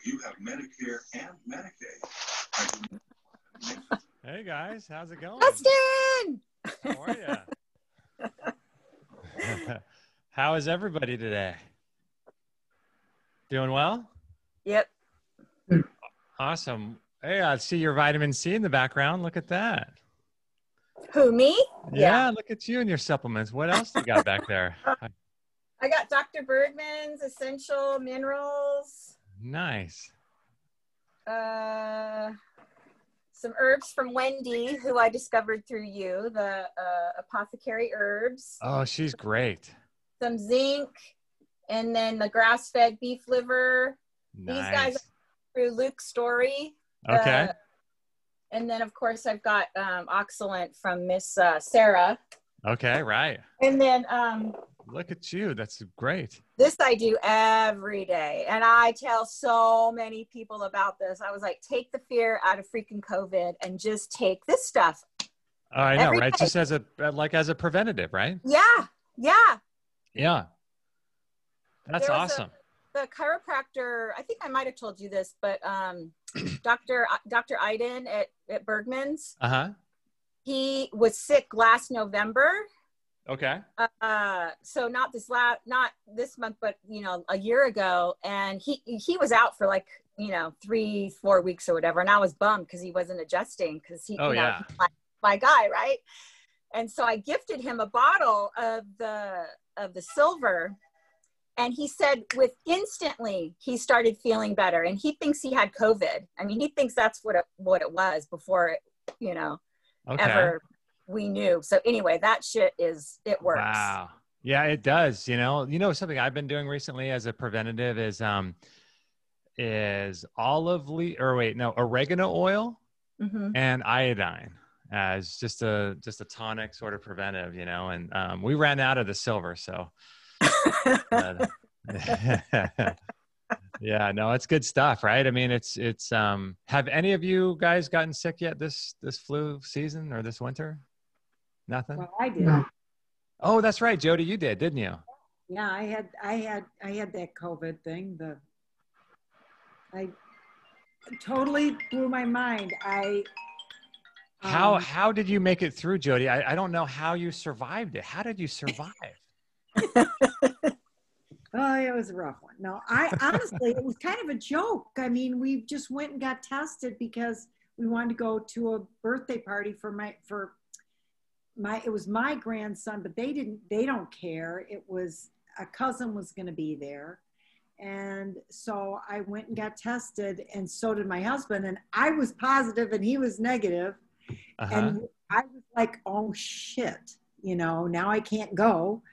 you have Medicare and Medicaid. Hey guys, how's it going? Justin! How are you? How is everybody today? Doing well? Yep. Awesome. Hey, I see your vitamin C in the background. Look at that. Who, me? Yeah, look at you and your supplements. What else do you got back there? I got Dr. Bergman's Essential Minerals. Nice. Some herbs from Wendy, who I discovered through you, the apothecary herbs. Oh, she's great. Some zinc, and then the grass-fed beef liver. Nice. These guys are through Luke's Story. Okay. And then, of course, I've got Oxalent from Miss Sarah. Okay, right. And then look at you. That's great. this I do every day. And I tell so many people about this. I was like, take the fear out of freaking COVID and just take this stuff. Oh, I know, every right? day. Just as a preventative, right? Yeah. Yeah. That's There was awesome. The chiropractor, I think I might have told you this, but Dr. Iden at Bergman's, Uh-huh. he was sick last November. Okay. So not this month, but a year ago, and he was out for 3-4 weeks or whatever, and I was bummed because he wasn't adjusting because he's my guy, right? And so I gifted him a bottle of the silver, and he said instantly he started feeling better, and he thinks he had COVID. I mean, he thinks that's what it was before it, ever we knew. So anyway, that shit it works. Wow. Yeah, it does. Something I've been doing recently as a preventative is oregano oil and iodine as just a tonic sort of preventive, and we ran out of the silver. So yeah, no, it's good stuff, right? I mean, it's have any of you guys gotten sick yet this flu season or this winter? Nothing? Well, I did. No. Oh, that's right. Jody, you did, didn't you? Yeah, I had that COVID thing. I totally blew my mind. How did you make it through, Jody? I don't know how you survived it. How did you survive? Oh, it was a rough one. No, honestly, it was kind of a joke. I mean, we just went and got tested because we wanted to go to a birthday party it was my grandson, but they don't care. It was a cousin was going to be there. And so I went and got tested, and so did my husband, and I was positive and he was negative. And I was like, oh shit, now I can't go.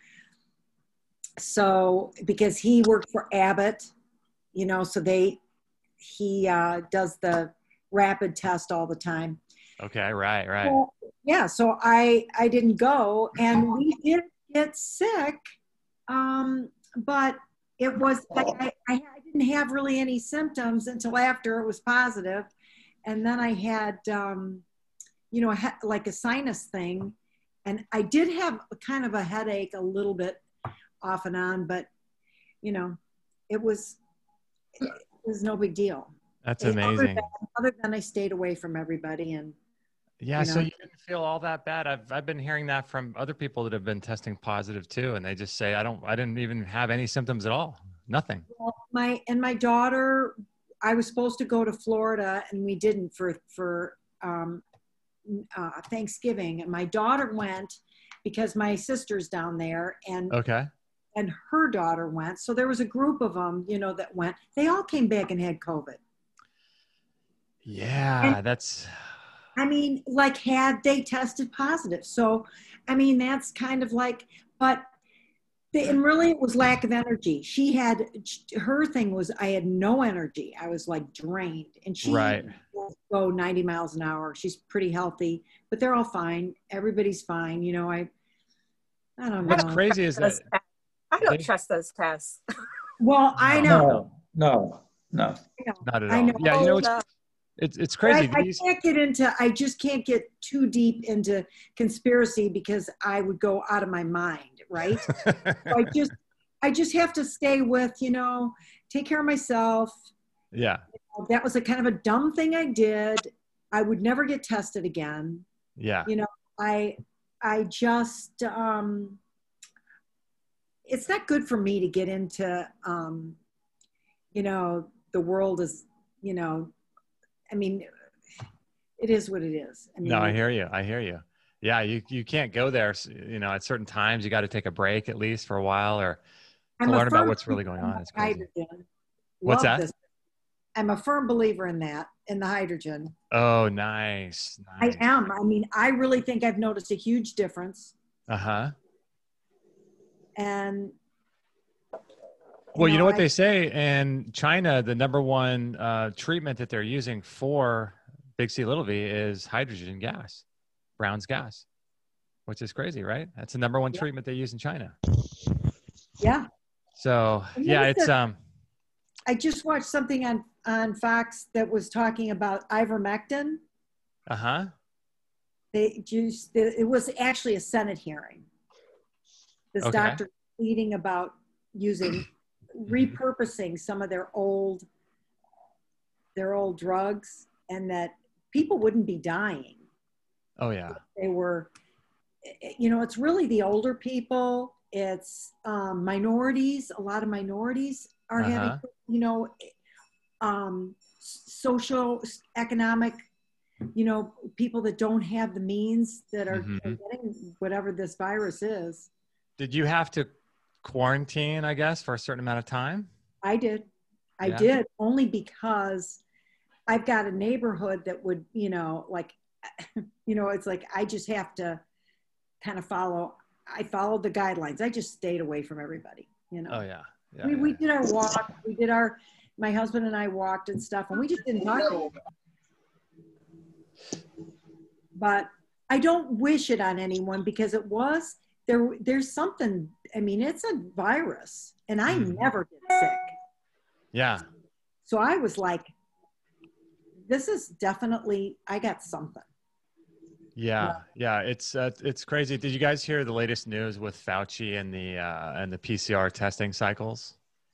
So, because he worked for Abbott, so he does the rapid test all the time. Okay. Right. So, yeah. So I didn't go, and we did get sick. But it was, I didn't have really any symptoms until after it was positive. And then I had, like a sinus thing. And I did have kind of a headache a little bit off and on, but it was no big deal. That's amazing. Other than I stayed away from everybody, and yeah, so you didn't feel all that bad. I've been hearing that from other people that have been testing positive too, and they just say I didn't even have any symptoms at all. Nothing. Well, my daughter, I was supposed to go to Florida, and we didn't for Thanksgiving, and my daughter went because my sister's down there, and and her daughter went. So there was a group of them, that went. They all came back and had COVID. Yeah, had they tested positive. So, I mean, that's kind of like, and really it was lack of energy. Her thing was, I had no energy. I was like drained, and she will go 90 miles an hour. She's pretty healthy, but they're all fine. Everybody's fine. I don't know. What's crazy is that I don't trust those tests. Well, I know. No. Not at all. I know. Yeah, it's crazy. I just can't get too deep into conspiracy because I would go out of my mind, right? So I just have to stay with, take care of myself, Yeah. That was a kind of a dumb thing I did. I would never get tested again. Yeah. You know, I just, it's not good for me to get into, you know, the world is, you know, I mean, it is what it is. I mean, no, I hear you. I hear you. Yeah. You can't go there. You know, at certain times you got to take a break at least for a while or to learn about what's really going on. It's crazy. What's that? This. I'm a firm believer in that, in the hydrogen. Oh, nice. I am. I mean, I really think I've noticed a huge difference. Uh-huh. And well, you know what they say in China, the number one treatment that they're using for big C little v is hydrogen gas, Brown's gas, which is crazy, right? That's the number one treatment they use in China. Yeah. So yeah, it's I just watched something on Fox that was talking about ivermectin. Uh-huh. It was actually a Senate hearing. This doctor pleading about repurposing some of their old drugs, and that people wouldn't be dying. Oh yeah. They were, you know, it's really the older people. It's minorities. A lot of minorities are having, you know, social, economic, you know, people that don't have the means that are getting whatever this virus is. Did you have to quarantine, I guess, for a certain amount of time? I did. I did, only because I've got a neighborhood that would, you know, like, you know, it's like I just have to kind of I followed the guidelines. I just stayed away from everybody, you know. Oh, yeah. We did our walk. My husband and I walked and stuff, and we just didn't talk about it. But I don't wish it on anyone, because there's something, I mean, it's a virus, and I never get sick. Yeah. So I was like, this is definitely, I got something. Yeah. It's crazy. Did you guys hear the latest news with Fauci and the PCR testing cycles?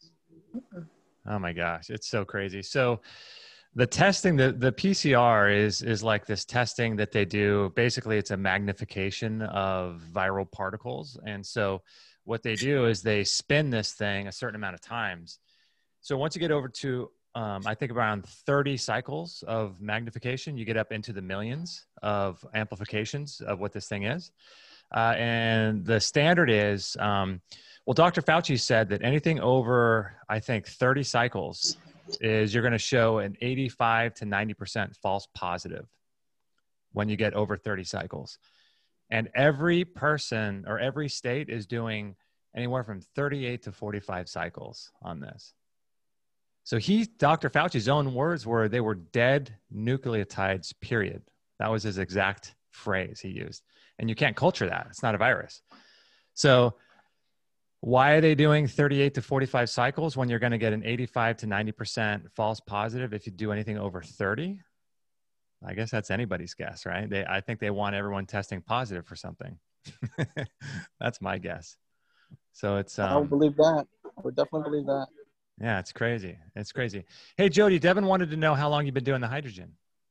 Oh my gosh, it's so crazy. So the testing, the PCR is like this testing that they do. Basically, it's a magnification of viral particles. And so what they do is they spin this thing a certain amount of times. So once you get over to, I think around 30 cycles of magnification, you get up into the millions of amplifications of what this thing is. And the standard is, well, Dr. Fauci said that anything over, I think, 30 cycles is you're going to show an 85 to 90% false positive when you get over 30 cycles. And every person or every state is doing anywhere from 38 to 45 cycles on this. So Dr. Fauci's own words were, they were dead nucleotides, period. That was his exact phrase he used. And you can't culture that. It's not a virus. So why are they doing 38 to 45 cycles when you're going to get an 85 to 90% false positive if you do anything over 30? I guess that's anybody's guess, right? I think they want everyone testing positive for something. That's my guess. So it's... I would believe that. I would definitely believe that. Yeah, it's crazy. It's crazy. Hey, Jody, Devin wanted to know how long you've been doing the hydrogen.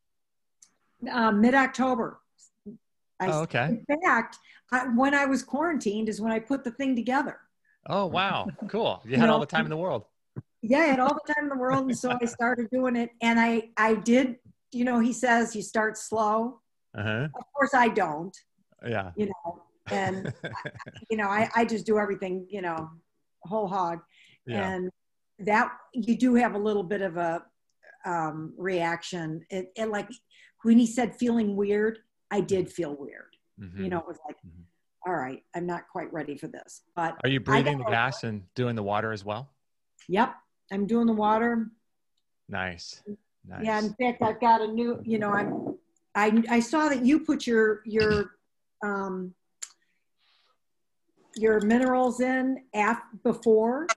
Mid-October. Okay. In fact, when I was quarantined is when I put the thing together. Oh, wow. Cool. You had all the time in the world. Yeah, I had all the time in the world. And so I started doing it. And I did, you know, he says you start slow. Uh-huh. Of course I don't. Yeah. You know, and, you know, I just do everything, you know, whole hog. Yeah. And that you do have a little bit of a reaction. It like when he said feeling weird, I did feel weird. Mm-hmm. You know, it was like, all right, I'm not quite ready for this. But are you breathing the gas and doing the water as well? Yep, I'm doing the water. Nice. Yeah, in fact, I've got a new. You know, I saw that you put your minerals in before.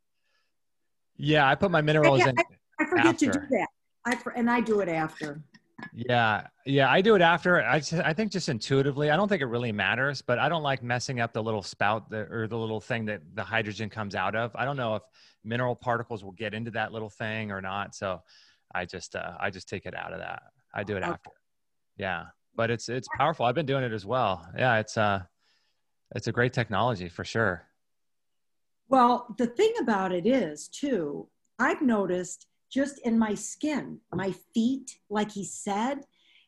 Yeah, I put my minerals in. I forget to do that. I do it after. Yeah. Yeah. I do it after. I think just intuitively, I don't think it really matters, but I don't like messing up the little spout or the little thing that the hydrogen comes out of. I don't know if mineral particles will get into that little thing or not. So I just take it out of that. I do it after. Yeah. But it's powerful. I've been doing it as well. Yeah. It's a great technology for sure. Well, the thing about it is too, I've noticed just in my skin, my feet, like he said,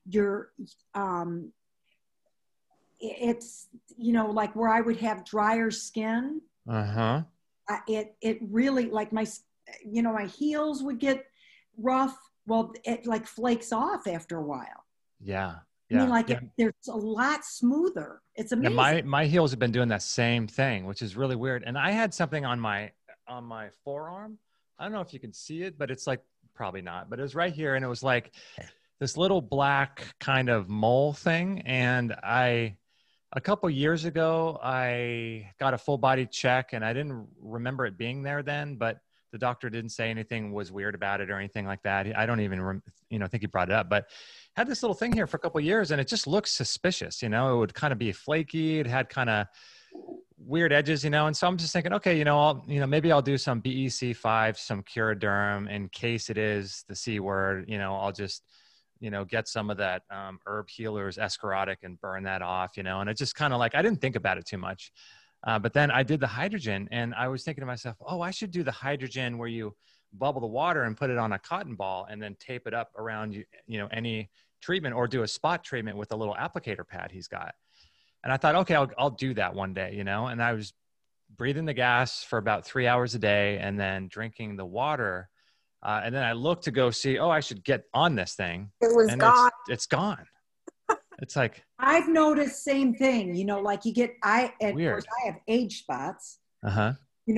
it's, like where I would have drier skin. Uh-huh. It really, like my heels would get rough. Well, it like flakes off after a while. Yeah. I mean, like there's a lot smoother. It's amazing. Yeah, my heels have been doing that same thing, which is really weird. And I had something on my forearm. I don't know if you can see it, but it's like, probably not, but it was right here. And it was like this little black kind of mole thing. And a couple years ago, I got a full body check and I didn't remember it being there then, but the doctor didn't say anything was weird about it or anything like that. I don't even, think he brought it up, but had this little thing here for a couple of years and it just looks suspicious. It would kind of be flaky. It had kind of weird edges, and so I'm just thinking, okay, maybe I'll do some BEC5, some Curaderm in case it is the C word, I'll just, get some of that herb healers escharotic and burn that off, and it just kind of like, I didn't think about it too much. But then I did the hydrogen and I was thinking to myself, oh, I should do the hydrogen where you bubble the water and put it on a cotton ball and then tape it up around, any treatment, or do a spot treatment with a little applicator pad he's got. And I thought, okay, I'll do that one day, and I was breathing the gas for about 3 hours a day and then drinking the water. And then I looked to go see, I should get on this thing. It was gone. It's gone. It's like, I've noticed same thing, like you get, of weird. course I have age spots, uh-huh.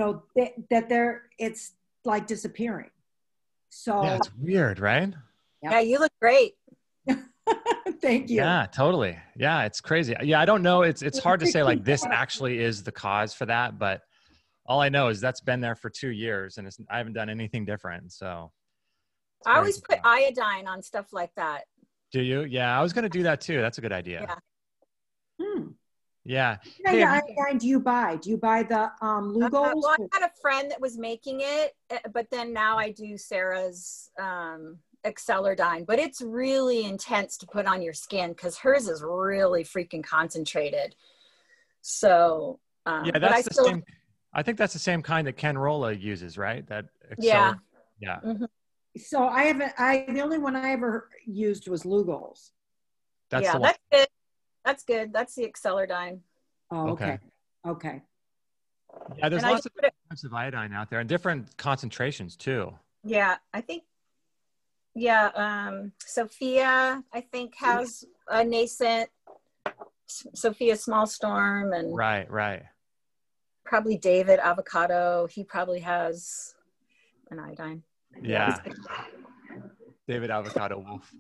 That it's like disappearing. So yeah, it's weird, right? Yeah, you look great. Thank you. Yeah, totally. Yeah, it's crazy. Yeah, I don't know. It's hard to say like this actually is the cause for that, but all I know is that's been there for 2 years and I haven't done anything different. So I always put iodine on stuff like that. Do you? Yeah, I was going to do that too. That's a good idea. Yeah. Yeah. What kind of iodine do you buy? Do you buy the Lugol's? Well, I had a friend that was making it, but then now I do Sarah's Accelerdyne, but it's really intense to put on your skin because hers is really freaking concentrated. So yeah, that's the same. I think that's the same kind that Ken Rolla uses, right? That yeah. Mm-hmm. So I haven't. The only one I ever used was Lugol's. That's good. That's good. That's the Accelerdyne. Oh, okay. Yeah, there's lots of types of iodine out there and different concentrations too. Yeah, I think. Yeah, Sophia, I think, has a nascent Sophia Small Storm, and right. Probably David Avocado. He probably has an iodine. Yeah. David Avocado Wolf.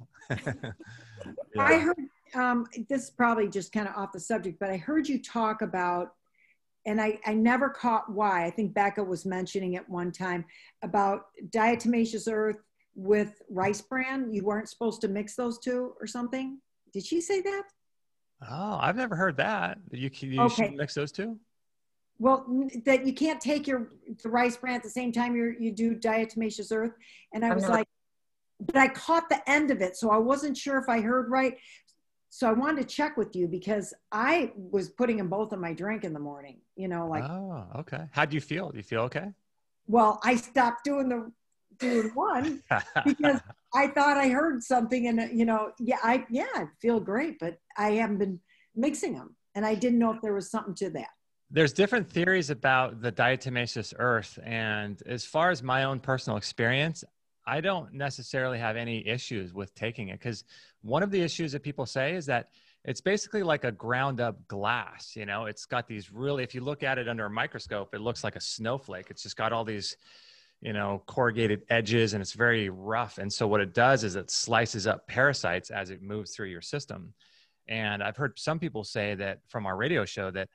Yeah. I heard, this is probably just kind of off the subject, but I heard you talk about, and I never caught why, I think Becca was mentioning it one time, about diatomaceous earth with rice bran. You weren't supposed to mix those two or something. Did she say that? Oh, I've never heard that. You should mix those two? Well, that you can't take the rice bran at the same time you do diatomaceous earth. And I was like, but I caught the end of it, so I wasn't sure if I heard right. So I wanted to check with you because I was putting them both in my drink in the morning, Oh, okay. How do you feel? Do you feel okay? Well, I stopped doing one because I thought I heard something and, I feel great, but I haven't been mixing them. And I didn't know if there was something to that. There's different theories about the diatomaceous earth. And as far as my own personal experience, I don't necessarily have any issues with taking it, because one of the issues that people say is that it's basically like a ground up glass. It's got these really, if you look at it under a microscope, it looks like a snowflake. It's just got all these, corrugated edges, and it's very rough. And so what it does is it slices up parasites as it moves through your system. And I've heard some people say that from our radio show that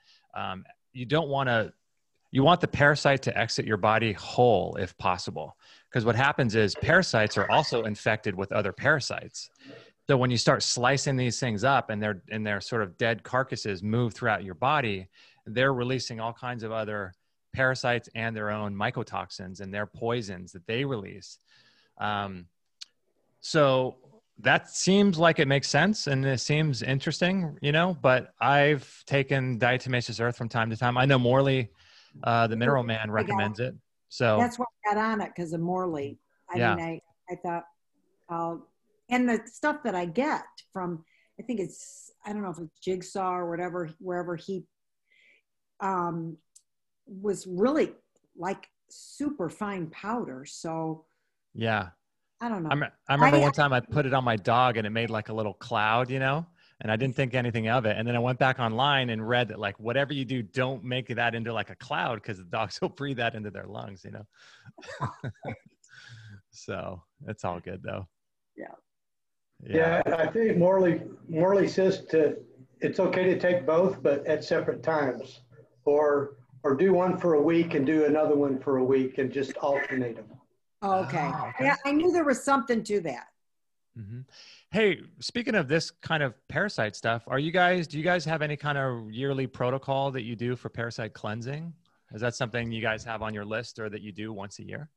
you want the parasite to exit your body whole if possible. Because what happens is parasites are also infected with other parasites. So when you start slicing these things up and their sort of dead carcasses move throughout your body, they're releasing all kinds of other parasites and their own mycotoxins and their poisons that they release. So that seems like it makes sense and it seems interesting, you know, but I've taken diatomaceous earth from time to time. I know Morley, the Mineral Man, recommends it. So that's why I got on it, because of Morley. I thought, and the stuff that I get from, I think I don't know if it's Jigsaw or whatever, wherever he was really like super fine powder. So yeah, I don't know. I remember one time I put it on my dog and it made like a little cloud, you know, and I didn't think anything of it. And then I went back online and read that like, whatever you do, don't make that into like a cloud, because the dogs will breathe that into their lungs, you know? So it's all good though. Yeah, I think Morley says it's okay to take both, but at separate times, or do one for a week and do another one for a week and just alternate them. Oh, okay. Yeah, I knew there was something to that. Mm-hmm. Hey, speaking of this kind of parasite stuff, do you guys have any kind of yearly protocol that you do for parasite cleansing? Is that something you guys have on your list or that you do once a year?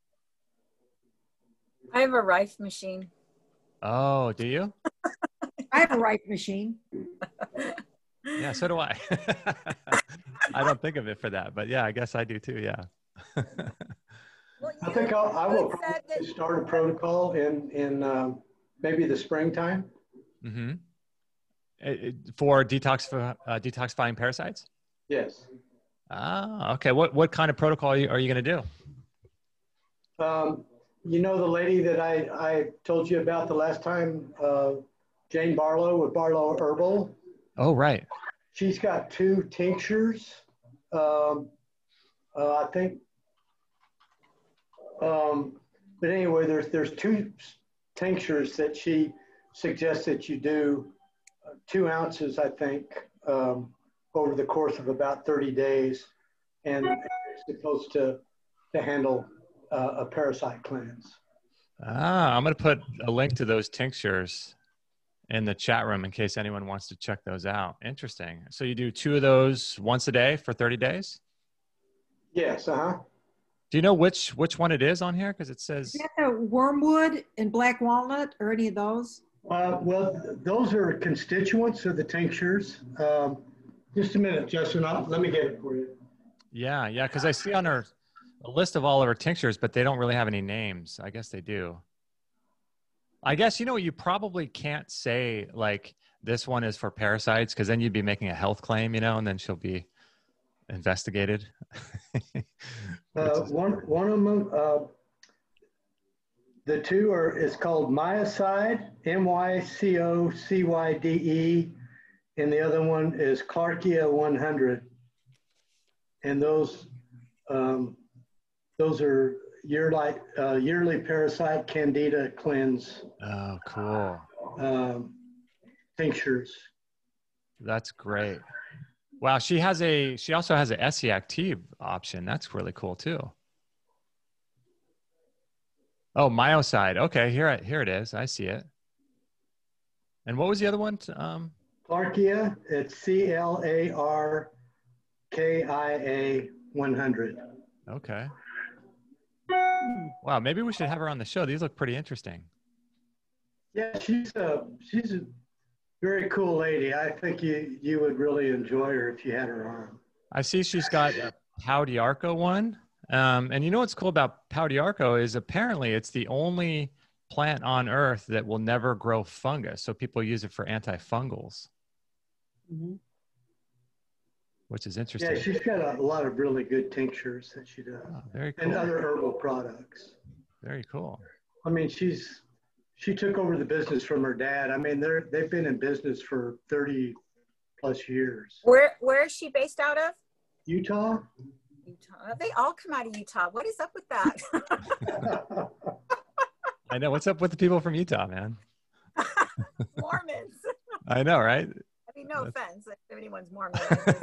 I have a Rife machine. Oh, do you? I have a Rife machine. Yeah, so do I. I don't think of it for that, but yeah, I guess I do too. Yeah. Well, I think I will probably start a protocol in maybe the springtime. Mm-hmm. For detoxifying parasites? Yes. Ah, okay. What kind of protocol are you going to do? You know the lady that I told you about the last time, Jane Barlow with Barlow Herbal? Oh, right. She's got 2 tinctures. I think. But anyway, there's 2 tinctures that she suggests that you do 2 ounces, I think, over the course of about 30 days, and it's supposed to handle a parasite cleanse. I'm going to put a link to those tinctures in the chat room in case anyone wants to check those out. Interesting. So you do 2 of those once a day for 30 days? Yes. Uh-huh. Do you know which one it is on here? Because it says... Is that the wormwood and black walnut or any of those? Well, those are constituents of the tinctures. Just a minute, Justin. Let me get it for you. Yeah, because I see on her a list of all of her tinctures, but they don't really have any names. I guess they do. I guess, you probably can't say like this one is for parasites, because then you'd be making a health claim, and then she'll be investigated. One of them, the 2 is called Mycocide, MYCOCYDE, and the other one is Clarkia 100. And those are yearly parasite candida cleanse. Oh, cool. Tinctures. That's great. Wow, she also has a SE Active option. That's really cool too. Oh, Mycocide. Okay, here it is. I see it. And what was the other one? Clarkia. It's CLARKIA 100. Okay. Wow, maybe we should have her on the show. These look pretty interesting. Yeah, she's a very cool lady. I think you would really enjoy her if you had her on. I see she's got a Pau d'Arco one. And you know what's cool about Pau d'Arco is apparently it's the only plant on earth that will never grow fungus. So people use it for antifungals, which is interesting. Yeah, she's got a lot of really good tinctures that she does. Oh, very cool. And other herbal products. Very cool. I mean, she took over the business from her dad. I mean, they've been in business for 30 plus years. Where is she based out of? Utah. Utah. They all come out of Utah. What is up with that? I know. What's up with the people from Utah, man? Mormons. I know, right? I mean, no offense if anyone's Mormon.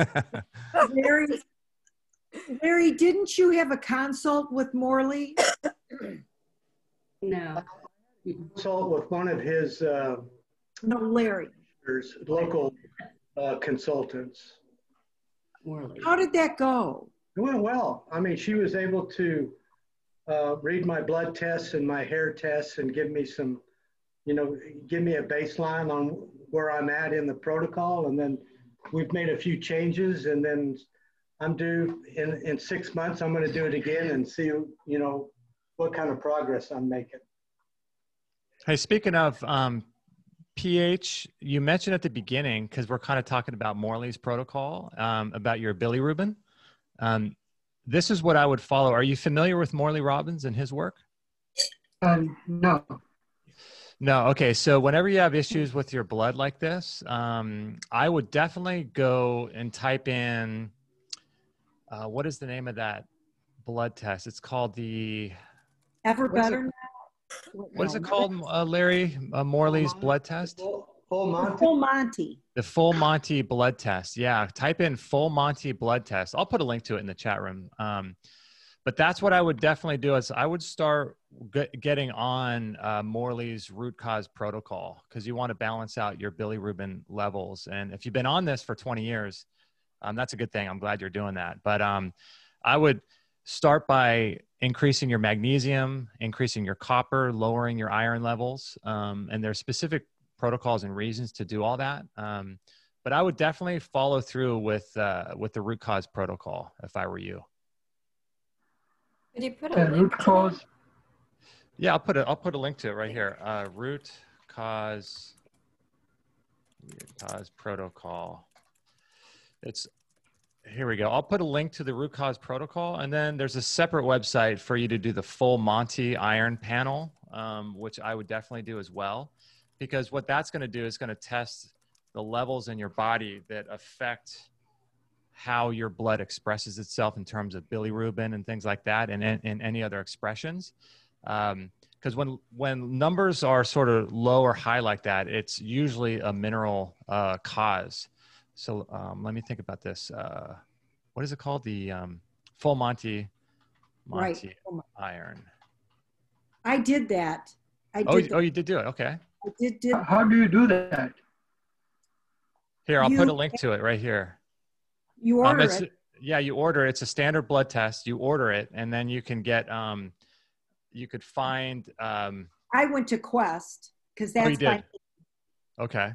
Larry, didn't you have a consult with Morley? No. Consult with one of his No, Larry. There's local consultants. How did that go? It went well. I mean, she was able to read my blood tests and my hair tests and give me some, give me a baseline on where I'm at in the protocol. And then we've made a few changes, and then I'm due in 6 months. I'm going to do it again and see, what kind of progress I'm making. Hey, speaking of pH, you mentioned at the beginning, because we're kind of talking about Morley's protocol, about your bilirubin. This is what I would follow. Are you familiar with Morley Robbins and his work? No. No. Okay. So whenever you have issues with your blood like this, I would definitely go and type in, what is the name of that blood test? It's called the... Ever better? What is it called, Larry? Morley's blood test? Full Monty? Full Monty. The Full Monty blood test. Yeah. Type in Full Monty blood test. I'll put a link to it in the chat room. But that's what I would definitely do, is I would start getting on Morley's root cause protocol, because you want to balance out your bilirubin levels. And if you've been on this for 20 years, that's a good thing. I'm glad you're doing that. But I would start by increasing your magnesium, increasing your copper, lowering your iron levels. And there's specific protocols and reasons to do all that. But I would definitely follow through with the root cause protocol if I were you. Could you put a link root cause? Yeah, I'll put a link to it right here. Root cause protocol. Here we go. I'll put a link to the root cause protocol, and then there's a separate website for you to do the Full Monty iron panel, which I would definitely do as well, because what that's going to do is going to test the levels in your body that affect how your blood expresses itself in terms of bilirubin and things like that, and any other expressions. Because when numbers are sort of low or high like that, it's usually a mineral cause. So let me think about this. What is it called? The Full Monty Right. iron. I did that. Oh, you did do it. Okay. I did. How do you do that? Here, I'll put a link to it right here. You order it. Yeah, you order it. It's a standard blood test. You order it, and then you can get, you could find. I went to Quest, because that's you did. Okay.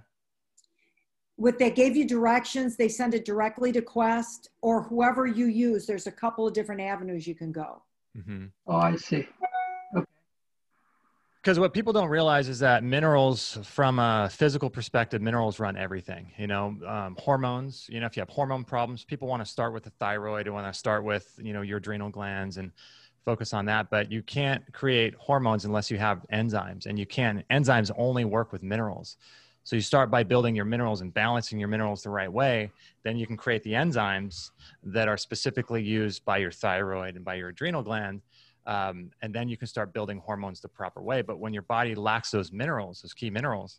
They gave you directions. They send it directly to Quest, or whoever you use. There's a couple of different avenues you can go. Mm-hmm. Oh, I see. Okay. Because what people don't realize is that minerals, from a physical perspective, minerals run everything. Hormones. If you have hormone problems, people want to start with the thyroid. They want to start with your adrenal glands and focus on that. But you can't create hormones unless you have enzymes, and enzymes only work with minerals. So you start by building your minerals and balancing your minerals the right way. Then you can create the enzymes that are specifically used by your thyroid and by your adrenal gland. And then you can start building hormones the proper way. But when your body lacks those minerals, those key minerals,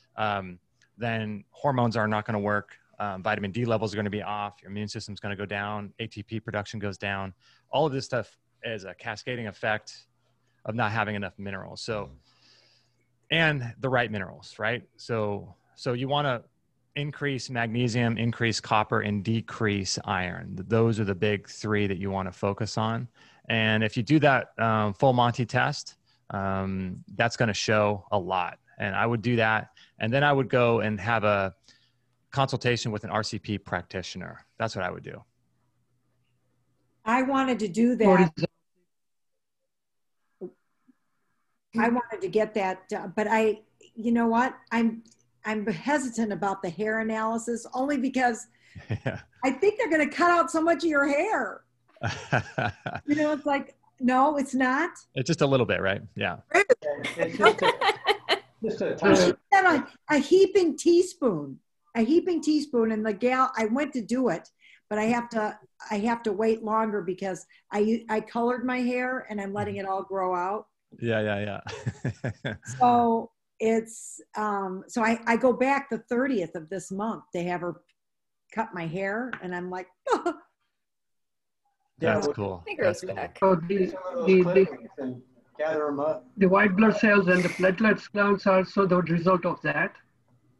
then hormones are not going to work. Vitamin D levels are going to be off. Your immune system's going to go down. ATP production goes down. All of this stuff is a cascading effect of not having enough minerals. And the right minerals, right? So you want to increase magnesium, increase copper, and decrease iron. Those are the big three that you want to focus on. And if you do that Full Monty test, that's going to show a lot. And I would do that. And then I would go and have a consultation with an RCP practitioner. That's what I would do. I wanted to do that. I wanted to get that, but you know what? I'm hesitant about the hair analysis, only because I think they're going to cut out so much of your hair. It's like, no, it's not. It's just a little bit, right? Yeah. It's just a heaping teaspoon, and the gal, I went to do it, but I have to wait longer because I colored my hair and I'm letting it all grow out. Yeah. So it's, so I go back the 30th of this month. They have her cut my hair, and I'm like, oh. That's cool. That's cool. So gather them up. the white blood cells and the platelets counts are also the result of that.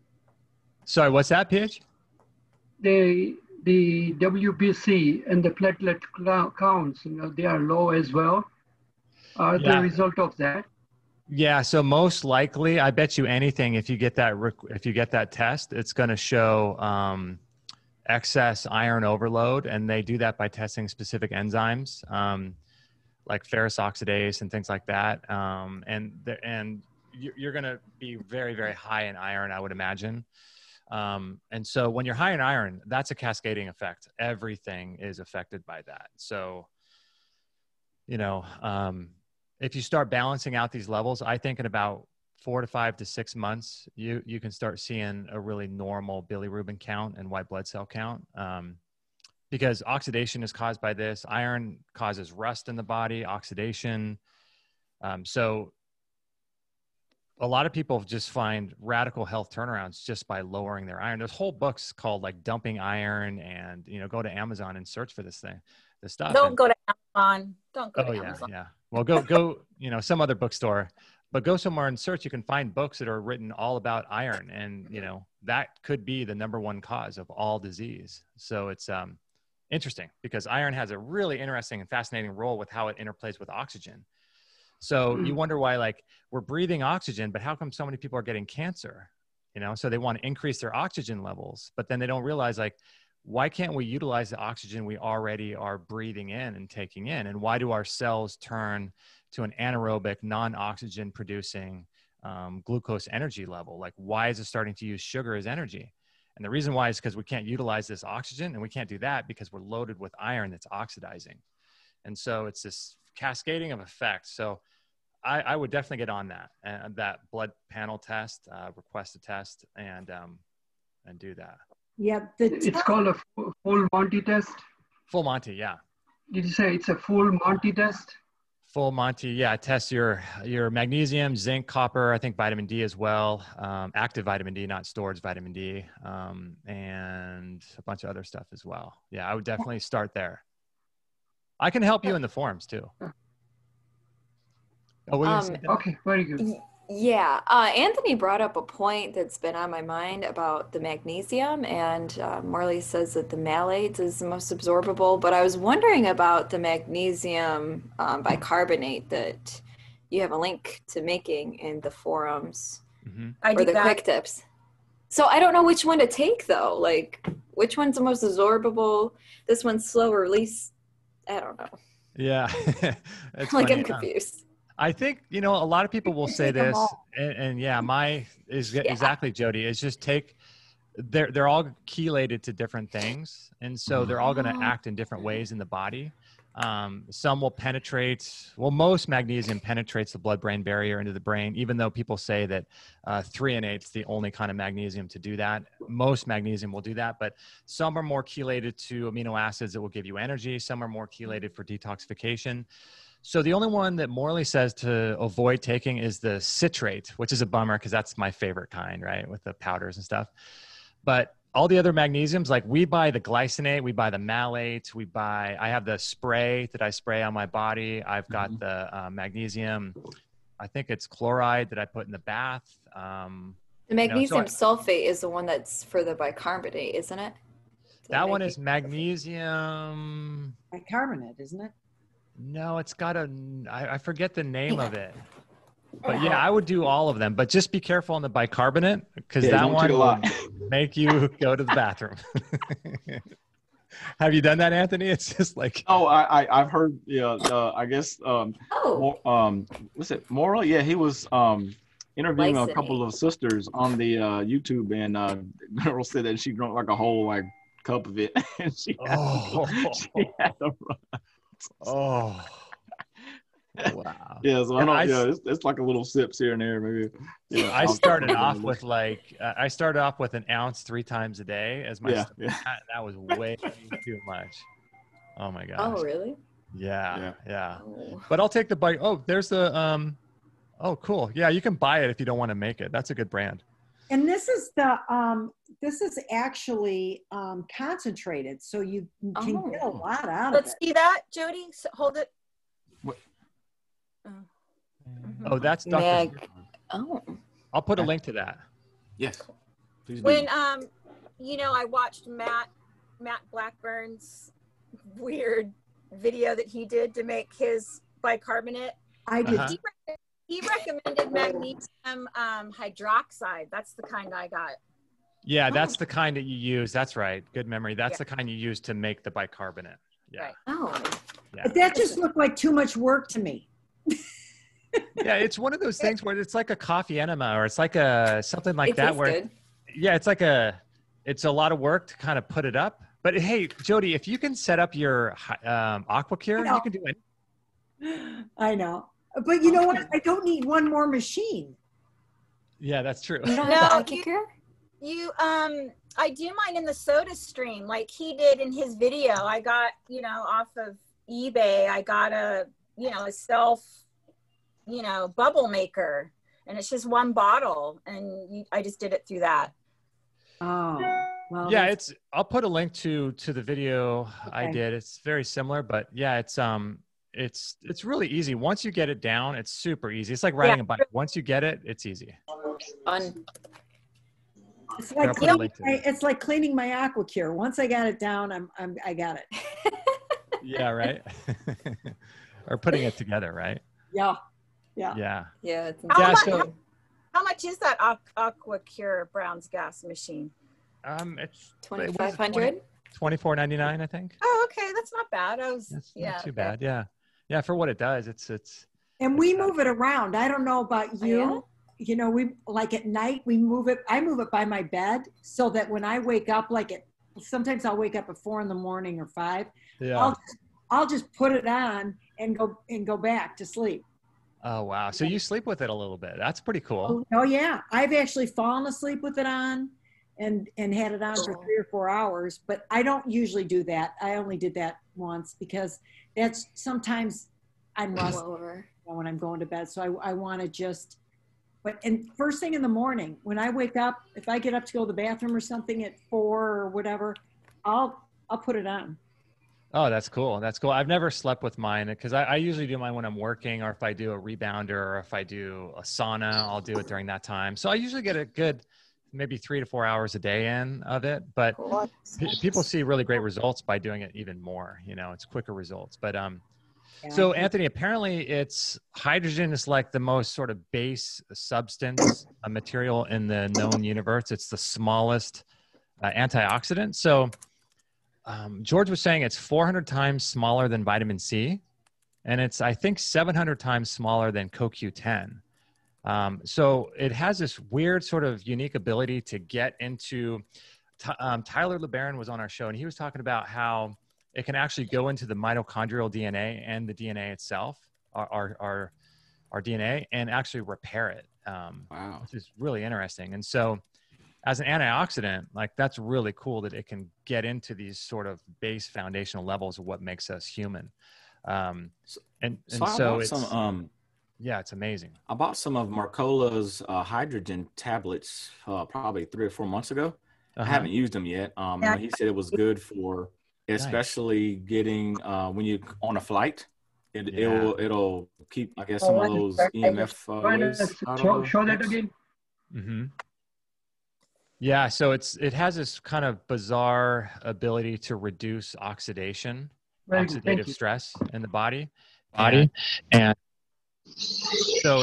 Sorry, what's that, PH? The WBC and the platelet counts, they are low as well. Are the result of that? Yeah. So most likely, I bet you anything, if you get that test, it's going to show excess iron overload, and they do that by testing specific enzymes like ferrous oxidase and things like that. And you're going to be very, very high in iron, I would imagine. And so when you're high in iron, that's a cascading effect. Everything is affected by that. So, if you start balancing out these levels, I think in about 4 to 5 to 6 months, you can start seeing a really normal bilirubin count and white blood cell count. Because oxidation is caused by this. Iron causes rust in the body, oxidation. So a lot of people just find radical health turnarounds just by lowering their iron. There's whole books called like Dumping Iron, and go to Amazon and search for this stuff. Don't go to Amazon. Don't go to Amazon. Yeah. Well, go some other bookstore, but go somewhere and search. You can find books that are written all about iron, and that could be the #1 cause of all disease. So it's interesting because iron has a really interesting and fascinating role with how it interplays with oxygen. So you wonder why, like, we're breathing oxygen, but how come so many people are getting cancer? So they want to increase their oxygen levels, but then they don't realize, like, why can't we utilize the oxygen we already are breathing in and taking in? And why do our cells turn to an anaerobic, non-oxygen producing glucose energy level? Like, why is it starting to use sugar as energy? And the reason why is because we can't utilize this oxygen, and we can't do that because we're loaded with iron that's oxidizing. And so it's this cascading of effects. So I would definitely get on that blood panel test, request a test, and do that. Yeah, it's called a full Monty test. Full Monty, yeah. Did you say it's a full Monty test? Full Monty, yeah. Test your magnesium, zinc, copper, I think vitamin D as well. Active vitamin D, not storage vitamin D, and a bunch of other stuff as well. Yeah, I would definitely start there. I can help you in the forums too. Okay, very good. Yeah, Anthony brought up a point that's been on my mind about the magnesium, and Morley says that the malates is the most absorbable, but I was wondering about the magnesium bicarbonate that you have a link to making in the forums, or the quick tips. So I don't know which one to take though, like which one's the most absorbable? This one's slow release? I don't know. Yeah. Like funny. I'm confused. I think, a lot of people will say this, and yeah, exactly, Jody, is just they're all chelated to different things. And so they're all going to act in different ways in the body. Some will most magnesium penetrates the blood-brain barrier into the brain, even though people say that threonate's the only kind of magnesium to do that. Most magnesium will do that, but some are more chelated to amino acids that will give you energy. Some are more chelated for detoxification. So the only one that Morley says to avoid taking is the citrate, which is a bummer because that's my favorite kind, right? With the powders and stuff. But all the other magnesiums, like we buy the glycinate, we buy the malate, I have the spray that I spray on my body. I've got the magnesium, I think it's chloride that I put in the bath. The magnesium sulfate is the one that's for the bicarbonate, isn't it? That one is magnesium. Bicarbonate, isn't it? No, it's got I forget the name of it. But yeah, I would do all of them. But just be careful on the bicarbonate because that one will make you go to the bathroom. Have you done that, Anthony? It's just like... Oh, I've heard, I guess, what's it, Moral? Yeah, he was interviewing a couple of sisters on the YouTube, and the girl said that she drank like a whole cup of it. And she had to run. Oh, wow. Yeah, so I don't, it's like a little sips here and there, maybe. I started off with an ounce 3 times a day as my that was way too much. Oh my gosh. Oh, really? Yeah. Oh. But I'll take the bike. Oh, there's the oh, cool. Yeah, you can buy it if you don't want to make it. That's a good brand. And this is actually concentrated, so you can get a lot out of it. Let's see that, Jody. Hold it. What? Oh, that's Dr. Oh. I'll put a link to that. Yes. When you know, I watched Matt Blackburn's weird video that he did to make his bicarbonate. I did. He recommended magnesium hydroxide. That's the kind I got. Yeah, that's the kind that you use. That's right. Good memory. That's the kind you use to make the bicarbonate. Yeah. Right. Oh. Yeah. But that just looked like too much work to me. Yeah, it's one of those things where it's like a coffee enema, or it's like a something like that. Where, good. yeah, it's a lot of work to kind of put it up. But hey, Jody, if you can set up your AquaCure, you can do it. I know, but you know what? I don't need one more machine. Yeah, that's true. You don't have the AquaCure? I do mine in the SodaStream, like he did in his video. I got, you know, off of eBay. I got a self, bubble maker, and it's just one bottle, and I just did it through that. Oh, well. Yeah, I'll put a link to the video I did. It's very similar, but yeah, it's really easy. Once you get it down, it's super easy. It's like riding a bike. Once you get it, it's easy. Fun. It's like cleaning my AquaCure. Once I got it down, I got it. Yeah, right. Or putting it together, right? Yeah. It's how much is that AquaCure Brown's gas machine? It's $2,500. $24.99, I think. Oh, okay, that's not bad. That's not too bad. Yeah, for what it does, it's. And we move it around. I don't know about you. Yeah. You know, we like at night we move it. I move it by my bed so that when I wake up, sometimes I'll wake up at 4 a.m. or 5. Yeah. I'll just put it on and go back to sleep. Oh wow! So you sleep with it a little bit. That's pretty cool. Oh yeah, I've actually fallen asleep with it on, and had it on for 3 or 4 hours. But I don't usually do that. I only did that once because that's sometimes I'm rusty when I'm going to bed. So I want to just. And first thing in the morning, when I wake up, if I get up to go to the bathroom or something at 4 or whatever, I'll put it on. Oh, that's cool. That's cool. I've never slept with mine because I usually do mine when I'm working, or if I do a rebounder, or if I do a sauna, I'll do it during that time. So I usually get a good maybe 3 to 4 hours a day in of it. But people see really great results by doing it even more. It's quicker results. But so Anthony, apparently hydrogen is like the most sort of base substance, a material in the known universe. It's the smallest antioxidant. So George was saying it's 400 times smaller than vitamin C, and it's, I think, 700 times smaller than CoQ10. So it has this weird sort of unique ability to get into, Tyler LeBaron was on our show, and he was talking about how it can actually go into the mitochondrial DNA and the DNA itself, our DNA, and actually repair it, wow, which is really interesting. And so as an antioxidant, like that's really cool that it can get into these sort of base foundational levels of what makes us human. So it's, it's amazing. I bought some of Mercola's hydrogen tablets probably 3 or 4 months ago. I haven't used them yet. He said it was good for, especially getting when you're on a flight. It'll keep, I guess, some of those EMF. Show that again. Mm-hmm. Yeah, so it has this kind of bizarre ability to reduce oxidative stress in the body. And so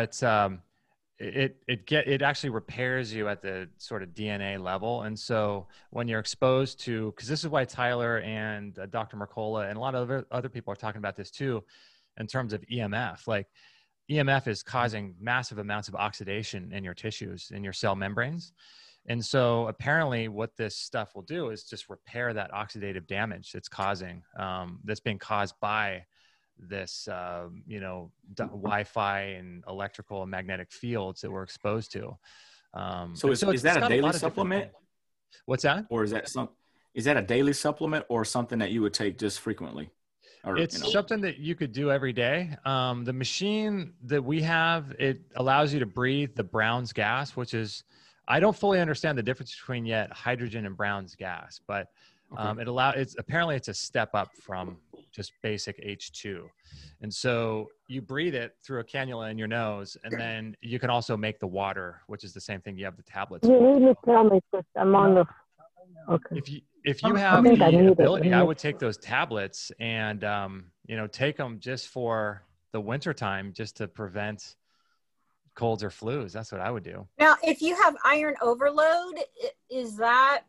it actually repairs you at the sort of DNA level. And so when you're exposed to, because this is why Tyler and Dr. Mercola and a lot of other people are talking about this too, in terms of EMF. Like EMF is causing massive amounts of oxidation in your tissues, in your cell membranes. And so apparently what this stuff will do is just repair that oxidative damage that's that's being caused by this, Wi-Fi and electrical and magnetic fields that we're exposed to. Is that a daily supplement? What's that? Or is that a daily supplement or something that you would take just frequently? It's something that you could do every day. The machine that we have, it allows you to breathe the Brown's gas, which is, I don't fully understand the difference between yet hydrogen and Brown's gas, but Okay. Apparently it's a step up from just basic H2. And so you breathe it through a cannula in your nose, and then you can also make the water, which is the same thing you have the tablets You for. need to tell me just amount of. Okay. If you have the ability, I would take those tablets and take them just for the winter time, just to prevent colds or flus. That's what I would do. Now, if you have iron overload, is that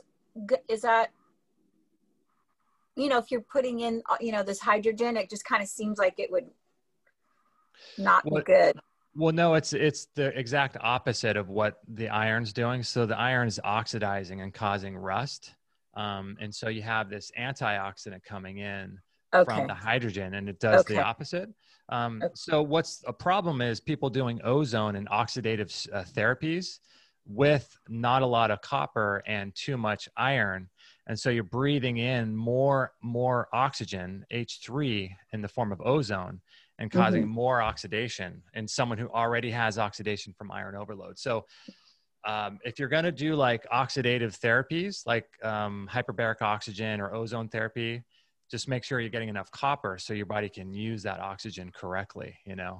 if you're putting in this hydrogen, it just kind of seems like it would not be good. Well, no, it's the exact opposite of what the iron's doing. So the iron's oxidizing and causing rust. And so you have this antioxidant coming in from the hydrogen, and it does the opposite. So what's a problem is people doing ozone and oxidative therapies with not a lot of copper and too much iron. And so you're breathing in more oxygen, H3, in the form of ozone, and causing more oxidation in someone who already has oxidation from iron overload. So if you're going to do like oxidative therapies, like hyperbaric oxygen or ozone therapy, just make sure you're getting enough copper so your body can use that oxygen correctly,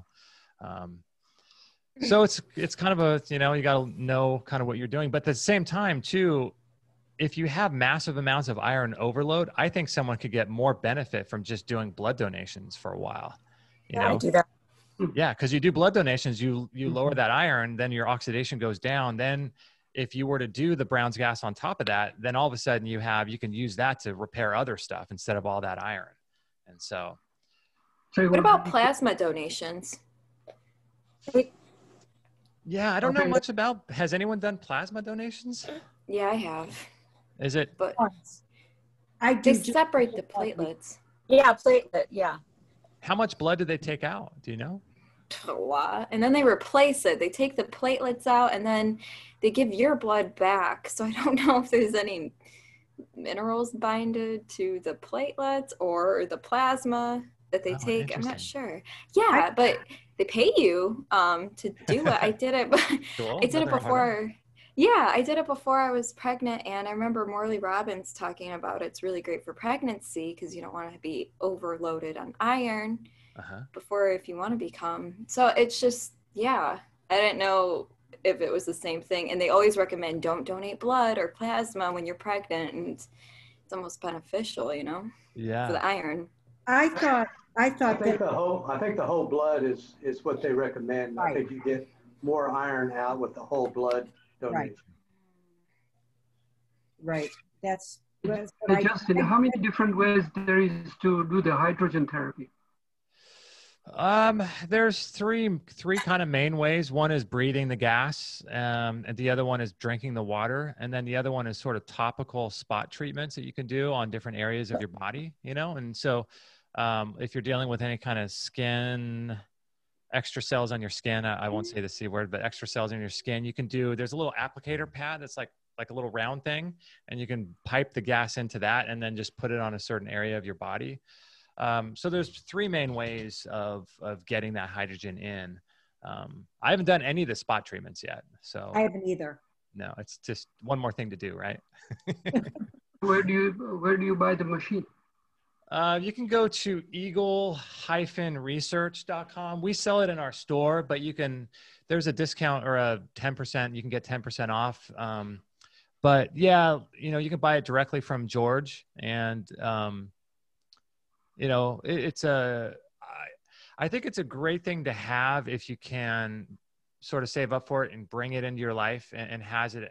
So it's kind of a, you got to know kind of what you're doing. But at the same time too, if you have massive amounts of iron overload, I think someone could get more benefit from just doing blood donations for a while. I do that. Yeah, because you do blood donations, you lower that iron, then your oxidation goes down. Then if you were to do the Brown's gas on top of that, then all of a sudden you can use that to repair other stuff instead of all that iron. And so. What about plasma donations? Yeah, I don't know much about, has anyone done plasma donations? Yeah, I have. Is it? But I do. They separate the platelets. Yeah, platelet, yeah. How much blood do they take out? Do you know? A lot. And then they replace it. They take the platelets out and then they give your blood back. So I don't know if there's any minerals binded to the platelets or the plasma that they take. I'm not sure. Yeah, but they pay you to do it. I did it, but cool. I did it before. Yeah, I did it before I was pregnant, and I remember Morley Robbins talking about it's really great for pregnancy because you don't want to be overloaded on iron before if you want to become. So it's just, I didn't know if it was the same thing. And they always recommend don't donate blood or plasma when you're pregnant, and it's almost beneficial, for the iron. I think the whole blood is what they recommend. Right. I think you get more iron out with the whole blood donation. Right. That's Justin, how many different ways there is to do the hydrogen therapy? There's three kind of main ways. One is breathing the gas, and the other one is drinking the water, and then the other one is sort of topical spot treatments that you can do on different areas of your body, and so if you're dealing with any kind of skin extra cells on your skin, I won't say the C word, but extra cells in your skin, there's a little applicator pad that's like a little round thing, and you can pipe the gas into that and then just put it on a certain area of your body. So there's three main ways of getting that hydrogen in. I haven't done any of the spot treatments yet. So I haven't either. No, it's just one more thing to do, right? Where do you buy the machine? You can go to eagle-research.com. We sell it in our store, but there's a discount or a 10%, you can get 10% off. But yeah, you can buy it directly from George, and I think it's a great thing to have if you can sort of save up for it and bring it into your life and have it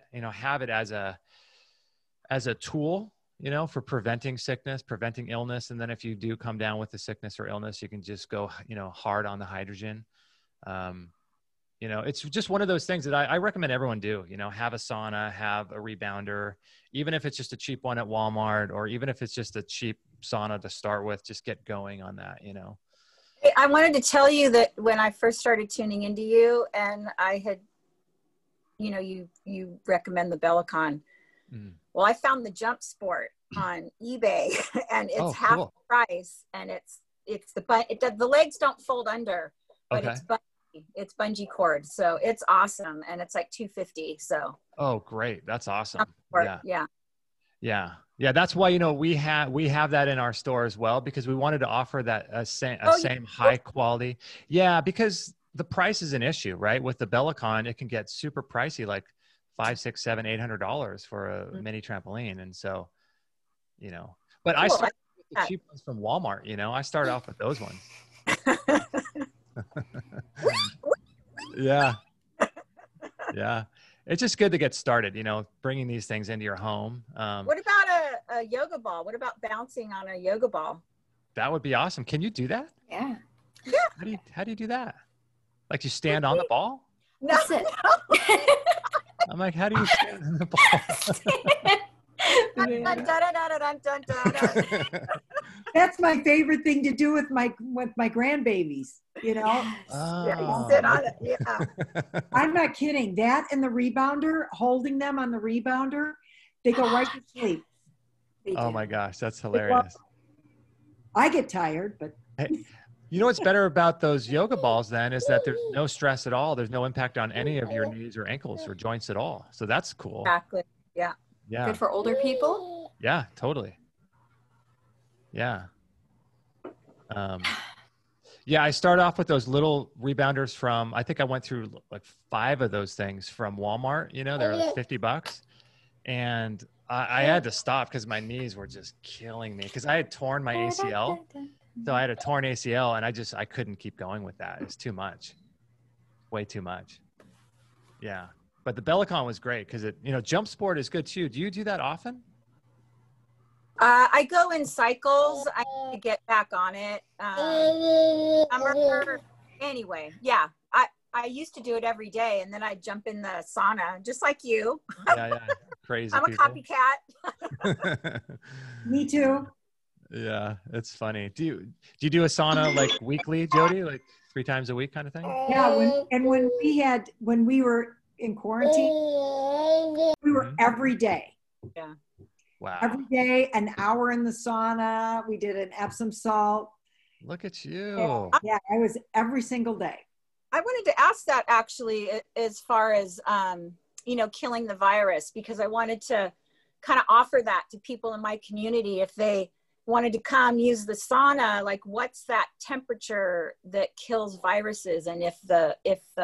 as a tool, for preventing sickness, preventing illness. And then if you do come down with the sickness or illness, you can just go, hard on the hydrogen. It's just one of those things that I recommend everyone do, have a sauna, have a rebounder, even if it's just a cheap one at Walmart, or even if it's just a cheap sauna to start with, just get going on that, I wanted to tell you that when I first started tuning into you, and I had, you recommend the Bellicon. Well, I found the Jump Sport on eBay, and it's half the price, and the legs don't fold under, but it's bungee cord, so it's awesome, and it's like $250. So. Oh, great! That's awesome. Yeah. Yeah. That's why, we have that in our store as well, because we wanted to offer that same high quality. Yeah. Because the price is an issue, right? With the Bellicon, it can get super pricey, like $500, $600, $700, $800 for a mini trampoline. And so, but I started with the cheap ones from Walmart, I started off with those ones. Yeah. Yeah. It's just good to get started, bringing these things into your home. What about a yoga ball? What about bouncing on a yoga ball? That would be awesome. Can you do that? Yeah. Yeah. How do you do that? Like you stand on the ball? No. I'm like, how do you stand on the ball? That's my favorite thing to do with my grandbabies. Yeah, you sit on it. Yeah. I'm not kidding. That and the rebounder, holding them on the rebounder, they go right to sleep. Oh my gosh, that's hilarious. I get tired, but hey, what's better about those yoga balls then is that there's no stress at all. There's no impact on any of your knees or ankles or joints at all. So that's cool. Exactly. Yeah. Yeah. Good for older people? Yeah, totally. Yeah. Yeah, I started off with those little rebounders from, I think I went through like 5 of those things from Walmart, they're like $50. And I had to stop because my knees were just killing me because I had torn my ACL. So I had a torn ACL and I couldn't keep going with that. It's too much. Way too much. Yeah. But the Bellicon was great because jump sport is good too. Do you do that often? I go in cycles. I need to get back on it. Anyway, yeah. I used to do it every day, and then I'd jump in the sauna, just like you. Yeah. Crazy. I'm a copycat. Me too. Yeah, it's funny. Do you do a sauna like weekly, Jody? Like 3 times a week kind of thing? Yeah. When we were in quarantine, we were every day. Yeah. Wow. Every day, an hour in the sauna. We did an Epsom salt. Look at you. Yeah, I was every single day. I wanted to ask that actually, as far as, killing the virus, because I wanted to kind of offer that to people in my community. If they wanted to come use the sauna, like what's that temperature that kills viruses? And if the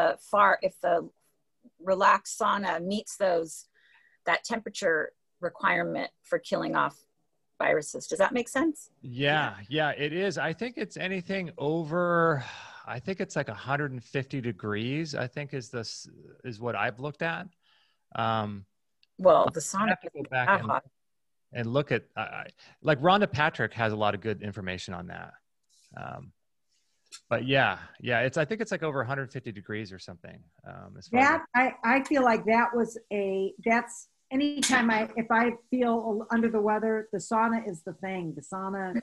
relaxed sauna meets that temperature requirement for killing off viruses. Does that make sense? Yeah, it is. I think it's anything over, I think it's like 150 degrees, I think is what I've looked at. Well, the sauna can go back and look at, like Rhonda Patrick has a lot of good information on that. But yeah, I think it's like over 150 degrees or something. I feel like that's anytime if I feel under the weather, the sauna is the thing. The sauna,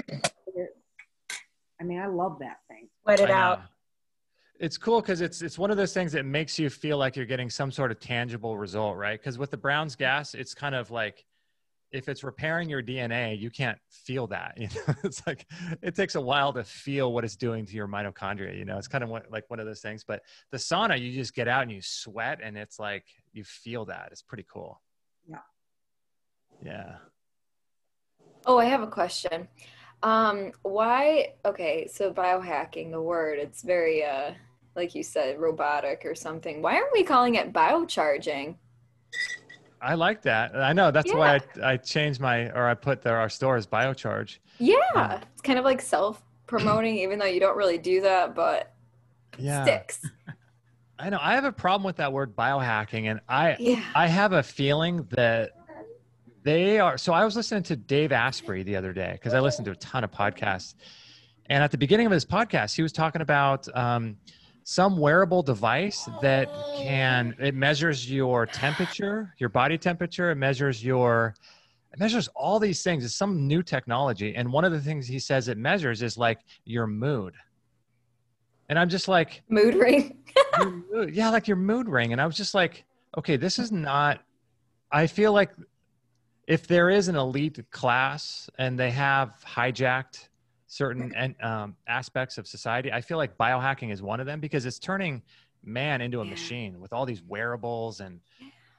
I love that thing. Let it out. It's cool because it's one of those things that makes you feel like you're getting some sort of tangible result, right? Because with the Brown's gas, it's kind of like, if it's repairing your DNA, you can't feel that. It's like, it takes a while to feel what it's doing to your mitochondria. It's kind of like one of those things. But the sauna, you just get out and you sweat, and it's like you feel that. It's pretty cool. Yeah. Oh, I have a question. Why? Okay, so biohacking, the word, it's very, like you said, robotic or something. Why aren't we calling it biocharging? I like that. I know that's why I changed I put our store as Biocharge. Yeah, it's kind of like self-promoting, even though you don't really do that, but sticks. I know. I have a problem with that word biohacking, and I have a feeling that they are. So I was listening to Dave Asprey the other day because I listened to a ton of podcasts, and at the beginning of his podcast, he was talking about some wearable device that it measures your temperature, your body temperature. It measures all these things. It's some new technology. And one of the things he says it measures is like your mood. And I'm just like, mood ring. Yeah. Like your mood ring. And I was just like, okay, this is not, I feel like if there is an elite class and they have hijacked certain aspects of society, I feel like biohacking is one of them because it's turning man into a machine with all these wearables and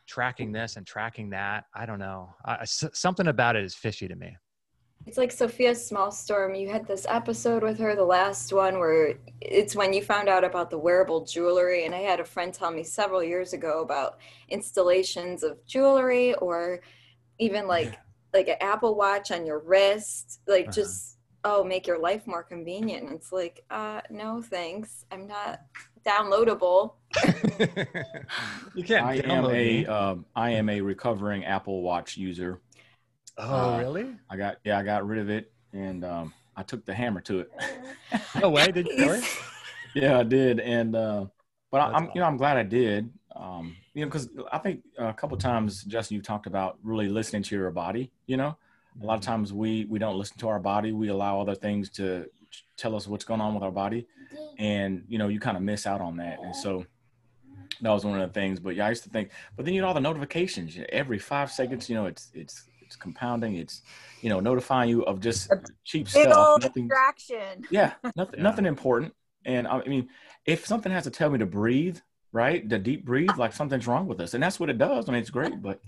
tracking this and tracking that. I don't know. Something about it is fishy to me. It's like Sophia Smallstorm. You had this episode with her, the last one, where it's when you found out about the wearable jewelry. And I had a friend tell me several years ago about installations of jewelry, or even like an Apple Watch on your wrist, like just, make your life more convenient. And it's like, no, thanks. I'm not downloadable. You can't. I am a recovering Apple Watch user. Oh, really? I got rid of it, and I took the hammer to it. No way, did you really? Yeah, I did, and but I'm glad I did. Because I think a couple of times, Justin, you talked about really listening to your body. A lot of times we don't listen to our body. We allow other things to tell us what's going on with our body, and you kind of miss out on that. And so that was one of the things. But yeah, I used to think. But then all the notifications every 5 seconds. It's compounding. It's notifying you of just cheap stuff. Nothing, distraction. Yeah, nothing important. And I mean, if something has to tell me to breathe, right, the deep breathe, like something's wrong with us, and that's what it does. I mean, it's great, but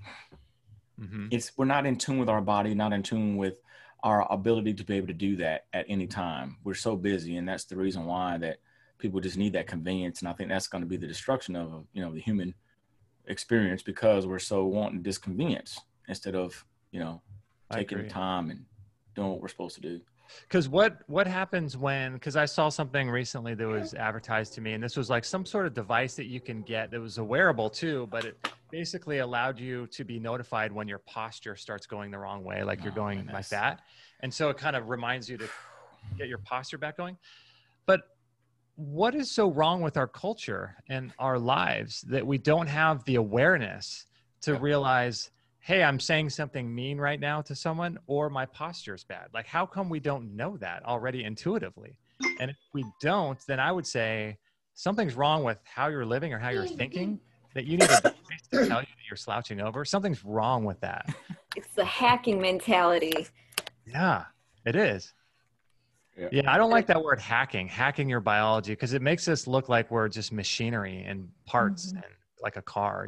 we're not in tune with our body, not in tune with our ability to be able to do that at any time. We're so busy, and that's the reason why that people just need that convenience. And I think that's going to be the destruction of the human experience, because we're so wanting this convenience instead of taking time and doing what we're supposed to do. Because what happens because I saw something recently that was advertised to me, and this was like some sort of device that you can get that was a wearable too, but it basically allowed you to be notified when your posture starts going the wrong way, like you're going like that. And so it kind of reminds you to get your posture back going. But what is so wrong with our culture and our lives that we don't have the awareness to realize, hey, I'm saying something mean right now to someone, or my posture is bad? Like, how come we don't know that already intuitively? And if we don't, then I would say something's wrong with how you're living or how you're thinking, that you need a device to tell you that you're slouching over. Something's wrong with that. It's the hacking mentality. Yeah, it is. Yeah, I don't like that word hacking your biology, because it makes us look like we're just machinery and parts and like a car,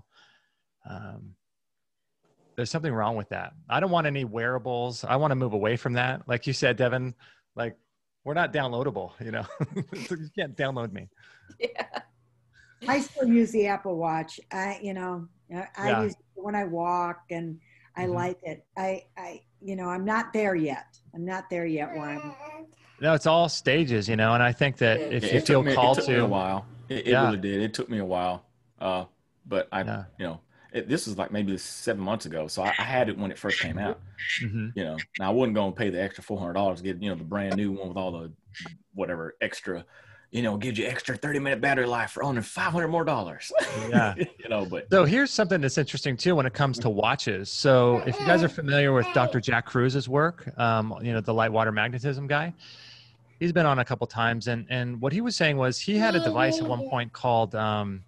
There's something wrong with that. I don't want any wearables. I want to move away from that. Like you said, Devin, like we're not downloadable, You can't download me. Yeah. I still use the Apple Watch. I use it when I walk, and I like it. I'm not there yet. Where I'm. No, it's all stages, and I think that if you feel called to. It took me a while. It really did. It took me a while. But this was like maybe 7 months ago. So I had it when it first came out. Now I wasn't going to pay the extra $400 to get, the brand new one with all the whatever extra, gives you extra 30-minute battery life for only $500 more. Yeah. But. So here's something that's interesting too, when it comes to watches. So if you guys are familiar with Dr. Jack Kruse's work, the light water magnetism guy, he's been on a couple times. And what he was saying was he had a device at one point called,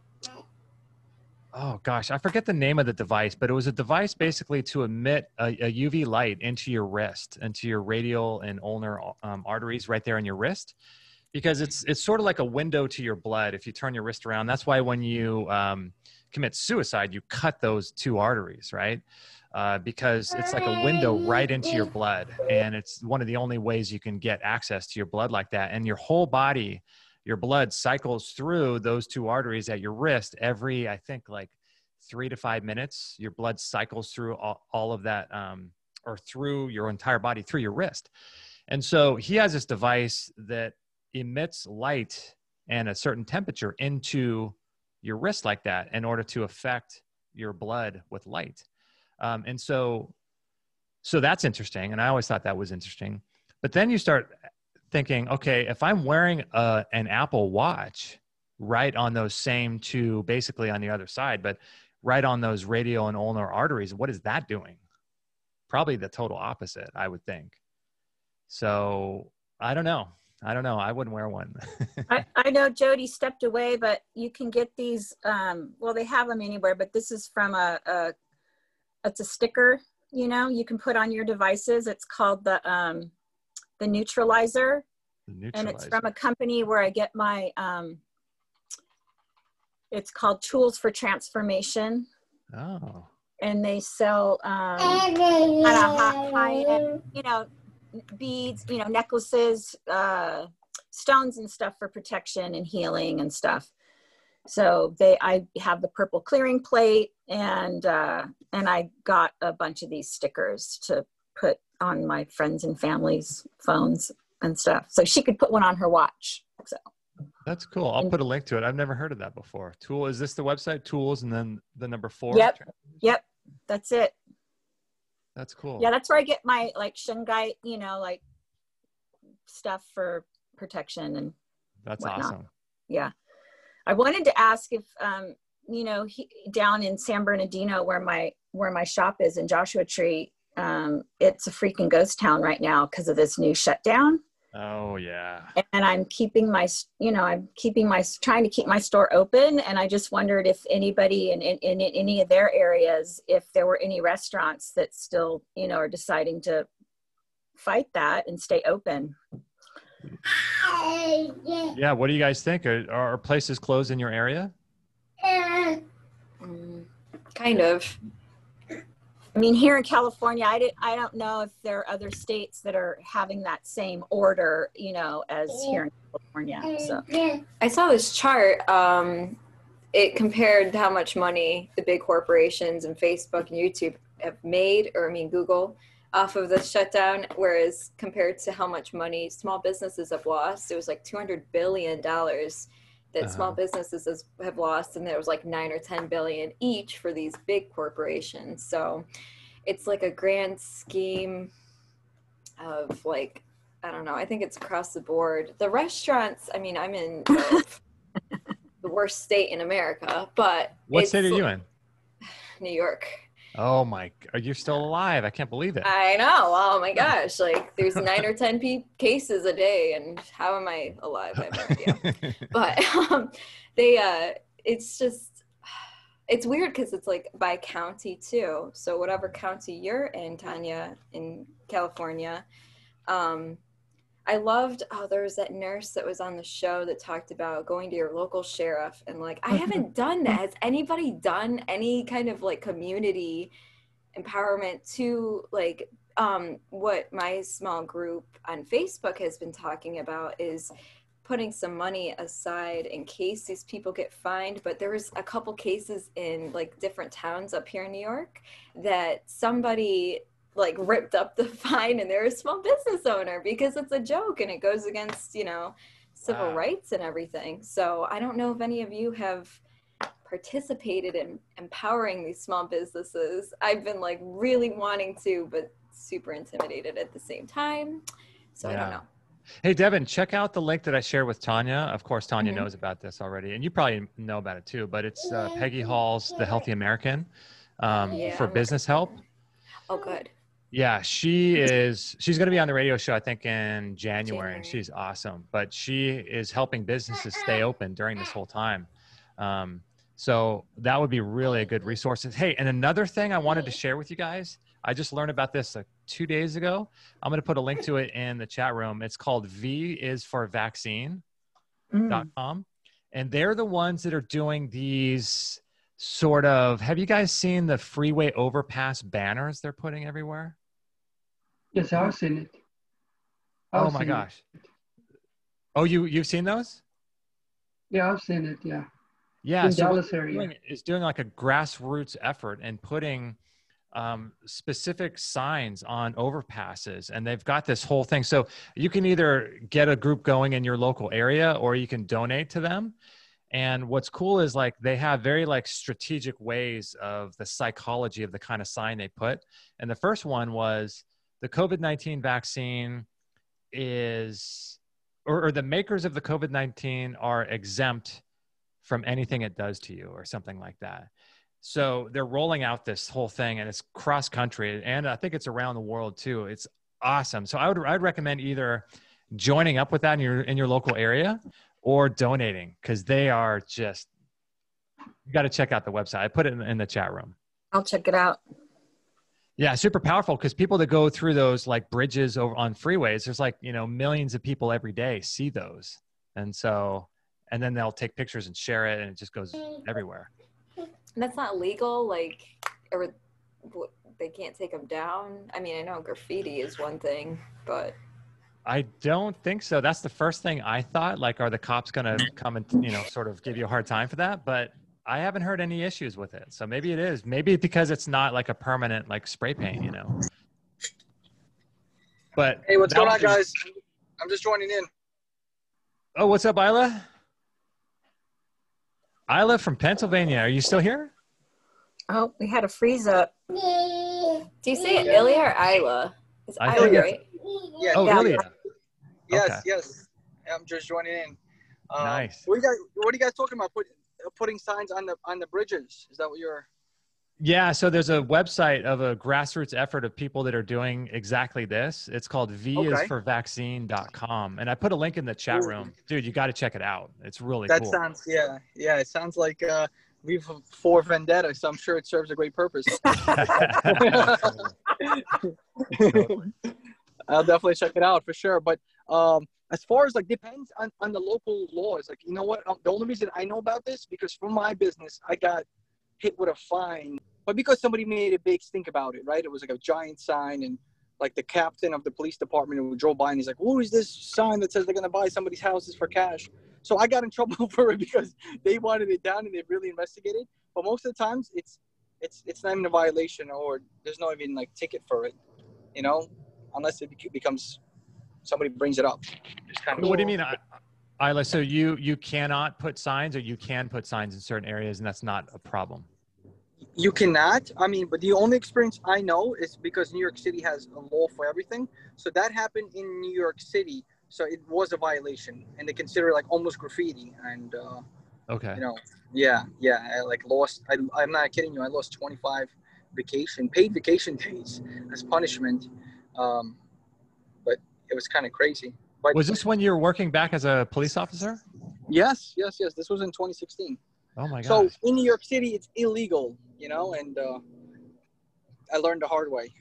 oh gosh, I forget the name of the device, but it was a device basically to emit a UV light into your wrist, into your radial and ulnar arteries right there in your wrist, because it's sort of like a window to your blood. If you turn your wrist around, that's why when you commit suicide, you cut those two arteries, right? Because it's like a window right into your blood, and it's one of the only ways you can get access to your blood like that. And your whole body, your blood cycles through those two arteries at your wrist every, I think, like 3 to 5 minutes. Your blood cycles through all of that, or through your entire body, through your wrist. And so he has this device that emits light and a certain temperature into your wrist like that in order to affect your blood with light. And so that's interesting. And I always thought that was interesting. But then you start thinking, okay, if I'm wearing an Apple Watch right on those same two, basically on the other side, but right on those radial and ulnar arteries, what is that doing? Probably the total opposite, I would think. So I don't know. I wouldn't wear one. I know Jody stepped away, but you can get these. Well, they have them anywhere, but this is from it's a sticker. You can put on your devices. It's called the Neutralizer, and it's from a company where I get my. It's called Tools for Transformation, Oh. And they sell kind of high-end, you know, beads, you know, necklaces, stones and stuff for protection and healing and stuff. So I have the purple clearing plate, and I got a bunch of these stickers to put on my friends and family's phones and stuff. So she could put one on her watch. So that's cool. I'll put a link to it. I've never heard of that before. Tool, is this the website? Tools and then the number 4? Yep. That's it. That's cool. Yeah, that's where I get my like shungite, you know, like stuff for protection and that's whatnot. awesome. Yeah. I wanted to ask if, you know, down in San Bernardino where my shop is in Joshua Tree, it's a freaking ghost town right now because of this new shutdown. Oh yeah. And I'm keeping trying to keep my store open. And I just wondered if anybody in any of their areas, if there were any restaurants that still, you know, are deciding to fight that and stay open. Yeah. What do you guys think? Are places closed in your area? Kind of. I mean, here in California, I don't know if there are other states that are having that same order, you know, as here in California. So I saw this chart. It compared how much money the big corporations and Facebook and YouTube have made, or I mean Google, off of the shutdown, whereas compared to how much money small businesses have lost, it was like $200 billion that small businesses have lost, and there was like 9 or 10 billion each for these big corporations. So it's like a grand scheme of like, I don't know, I think it's across the board. The restaurants, I mean, I'm in the worst state in America, but what state are you in? New York. Oh my, you're still alive. I can't believe it. I know. Oh my gosh. Like there's 9 or 10 cases a day, and how am I alive? I have no idea. But it's weird because it's like by county too. So whatever county you're in, Tanya, in California, I loved, there was that nurse that was on the show that talked about going to your local sheriff, and like, I haven't done that. Has anybody done any kind of like community empowerment to like, what my small group on Facebook has been talking about is putting some money aside in case these people get fined. But there was a couple cases in like different towns up here in New York that somebody like ripped up the fine, and they're a small business owner because it's a joke and it goes against, you know, civil rights and everything. So I don't know if any of you have participated in empowering these small businesses. I've been like really wanting to, but super intimidated at the same time. So I don't know. Hey, Devin, check out the link that I shared with Tanya. Of course, Tanya knows about this already, and you probably know about it too, but it's Peggy Hall's The Healthy American for business help. Oh, good. Yeah, she's going to be on the radio show, I think, in January, and she's awesome. But she is helping businesses stay open during this whole time. So that would be really a good resource. Hey, and another thing I wanted to share with you guys, I just learned about this like 2 days ago. I'm going to put a link to it in the chat room. It's called visforvaccine.com. And they're the ones that are doing these sort of, have you guys seen the freeway overpass banners they're putting everywhere? Yes, I've seen it. Oh my gosh. Oh, you've seen those? Yeah, I've seen it. Yeah. Yeah. In so Dallas area. It's doing like a grassroots effort and putting specific signs on overpasses, and they've got this whole thing. So you can either get a group going in your local area, or you can donate to them. And what's cool is like they have very like strategic ways of the psychology of the kind of sign they put. And the first one was the COVID-19 vaccine is, or the makers of the COVID-19 are exempt from anything it does to you, or something like that. So they're rolling out this whole thing, and it's cross country, and I think it's around the world too. It's awesome. So I'd recommend either joining up with that in your local area, or donating, because they are just, you got to check out the website. I put it in the chat room. I'll check it out. Yeah, super powerful, because people that go through those like bridges over on freeways, there's like, you know, millions of people every day see those. And so, and then they'll take pictures and share it, and it just goes everywhere. And that's not legal, like, or they can't take them down? I mean, I know graffiti is one thing, but... I don't think so. That's the first thing I thought. Like, are the cops going to come and, sort of give you a hard time for that? But I haven't heard any issues with it. So maybe it is. Maybe because it's not like a permanent, like, spray paint, But hey, what's going on, guys? I'm just joining in. Oh, what's up, Isla? Isla from Pennsylvania. Are you still here? Oh, we had a freeze up. Do you say Ilya or Isla? It's Isla, right? Yeah. Oh, Ilya. Yes, Okay. yes. I'm just joining in. Nice. What are you guys talking about? Putting signs on the bridges? Is that what you're? Yeah. So there's a website of a grassroots effort of people that are doing exactly this. It's called visforvaccine.com. And I put a link in the chat room. Dude, you got to check it out. It's really cool. Sounds, yeah. It sounds like V for Vendetta. So I'm sure it serves a great purpose. I'll definitely check it out for sure. But as far as like depends on the local laws. Like, you know what? The only reason I know about this because for my business, I got hit with a fine, but because somebody made a big stink about it, right? It was like a giant sign, and like the captain of the police department who drove by and he's like, "Who is this sign that says they're gonna buy somebody's houses for cash?" So I got in trouble for it because they wanted it down and they really investigated. But most of the times, it's not even a violation or there's no even like ticket for it, unless it becomes somebody brings it up. What do you mean, Isla? So you cannot put signs, or you can put signs in certain areas, and that's not a problem? You cannot. I mean, but the only experience I know is because New York City has a law for everything. So that happened in New York City. So it was a violation, and they consider it like almost graffiti. And okay, I lost. I'm not kidding you. I lost 25 paid vacation days as punishment. But it was kind of crazy. But was this when you were working back as a police officer? Yes. This was in 2016. Oh my God. So in New York City, it's illegal, and I learned the hard way.